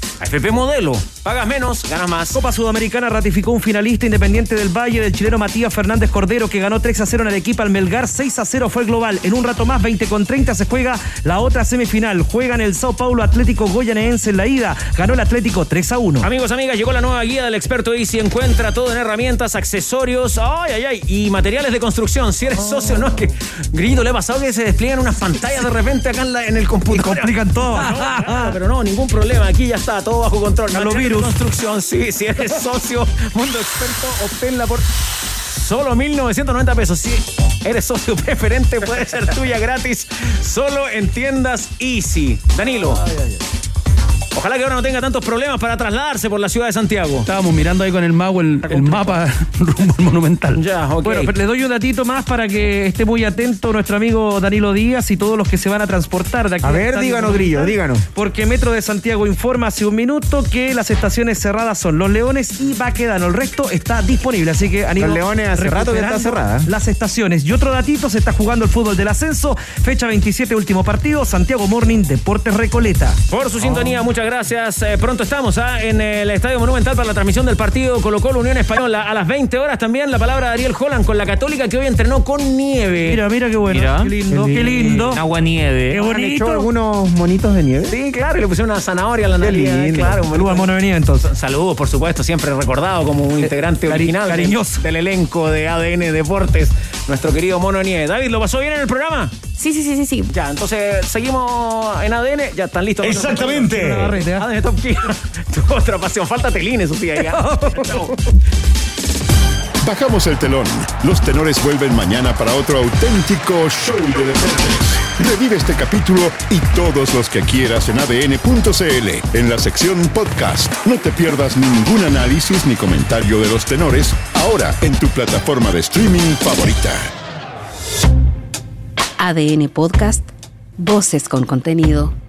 F P Modelo. Pagas menos, ganas más. Copa Sudamericana ratificó un finalista Independiente del Valle del chileno Matías Fernández Cordero, que ganó tres a cero en Arequipa al Melgar. seis a cero fue el global. En un rato más, veinte con treinta, se juega la otra semifinal. Juegan el Sao Paulo Atlético Goyaneense en la ida. Ganó el Atlético tres a uno. Amigos, amigas, llegó la nueva guía del experto Easy. Encuentra todo en herramientas, accesorios, ay, ay, ay, y materiales de construcción. Si eres socio, no es que Grito le ha pasado que se despliegan unas pantallas de repente acá en, la, en el computador. Y complican todo. No, claro, pero no, ningún problema. Aquí ya está todo bajo control. A los Materiales de virus. construcción, sí, si eres socio, Mundo Experto, obténla por solo mil novecientos noventa pesos. Si eres socio preferente, puede ser tuya gratis, solo en tiendas Easy. Danilo. Ay, ay, ay. Ojalá que ahora no tenga tantos problemas para trasladarse por la ciudad de Santiago. Estábamos mirando ahí con el mago el, el mapa rumbo al Monumental. Ya, ok. Bueno, pero le doy un datito más para que esté muy atento nuestro amigo Danilo Díaz y todos los que se van a transportar de aquí. A al ver, Estadio díganos, Monumental, Grillo, díganos. Porque Metro de Santiago informa hace un minuto que las estaciones cerradas son Los Leones y Baquedano. El resto está disponible, así que han ido Los Leones hace rato que está recuperando cerrada. las estaciones. Y otro datito, se está jugando el fútbol del ascenso. Fecha veintisiete, último partido. Santiago Morning, Deportes Recoleta. Por su sintonía, muchas gracias. Eh, pronto estamos ¿ah? en el Estadio Monumental para la transmisión del partido Colo Colo Unión Española. A las veinte horas también la palabra de Ariel Holland con la Católica, que hoy entrenó con nieve. Mira, mira qué bueno. Mira. Qué lindo, qué lindo. Agua nieve. Qué ¿Han bonito. hecho algunos monitos de nieve? Sí, claro, y le pusieron una zanahoria a la Qué nariz. lindo. Claro, un Saludos al mono venía entonces. Saludos, por supuesto, siempre recordado como un integrante Cari- original del- cariñoso. Del, elenco de A D N Deportes, nuestro querido Mono Nieve. David, ¿lo pasó bien en el programa? Sí, sí, sí, sí, sí. Ya, entonces seguimos en A D N. Ya están listos. Exactamente. A D N Top Gear. Tu otra pasión. Falta Telín, eso sí, ya. Chao. Bajamos el telón. Los tenores vuelven mañana para otro auténtico show de deportes. Revive este capítulo y todos los que quieras en A D N punto c l, en la sección podcast. No te pierdas ningún análisis ni comentario de los tenores, ahora en tu plataforma de streaming favorita. A D N Podcast, voces con contenido.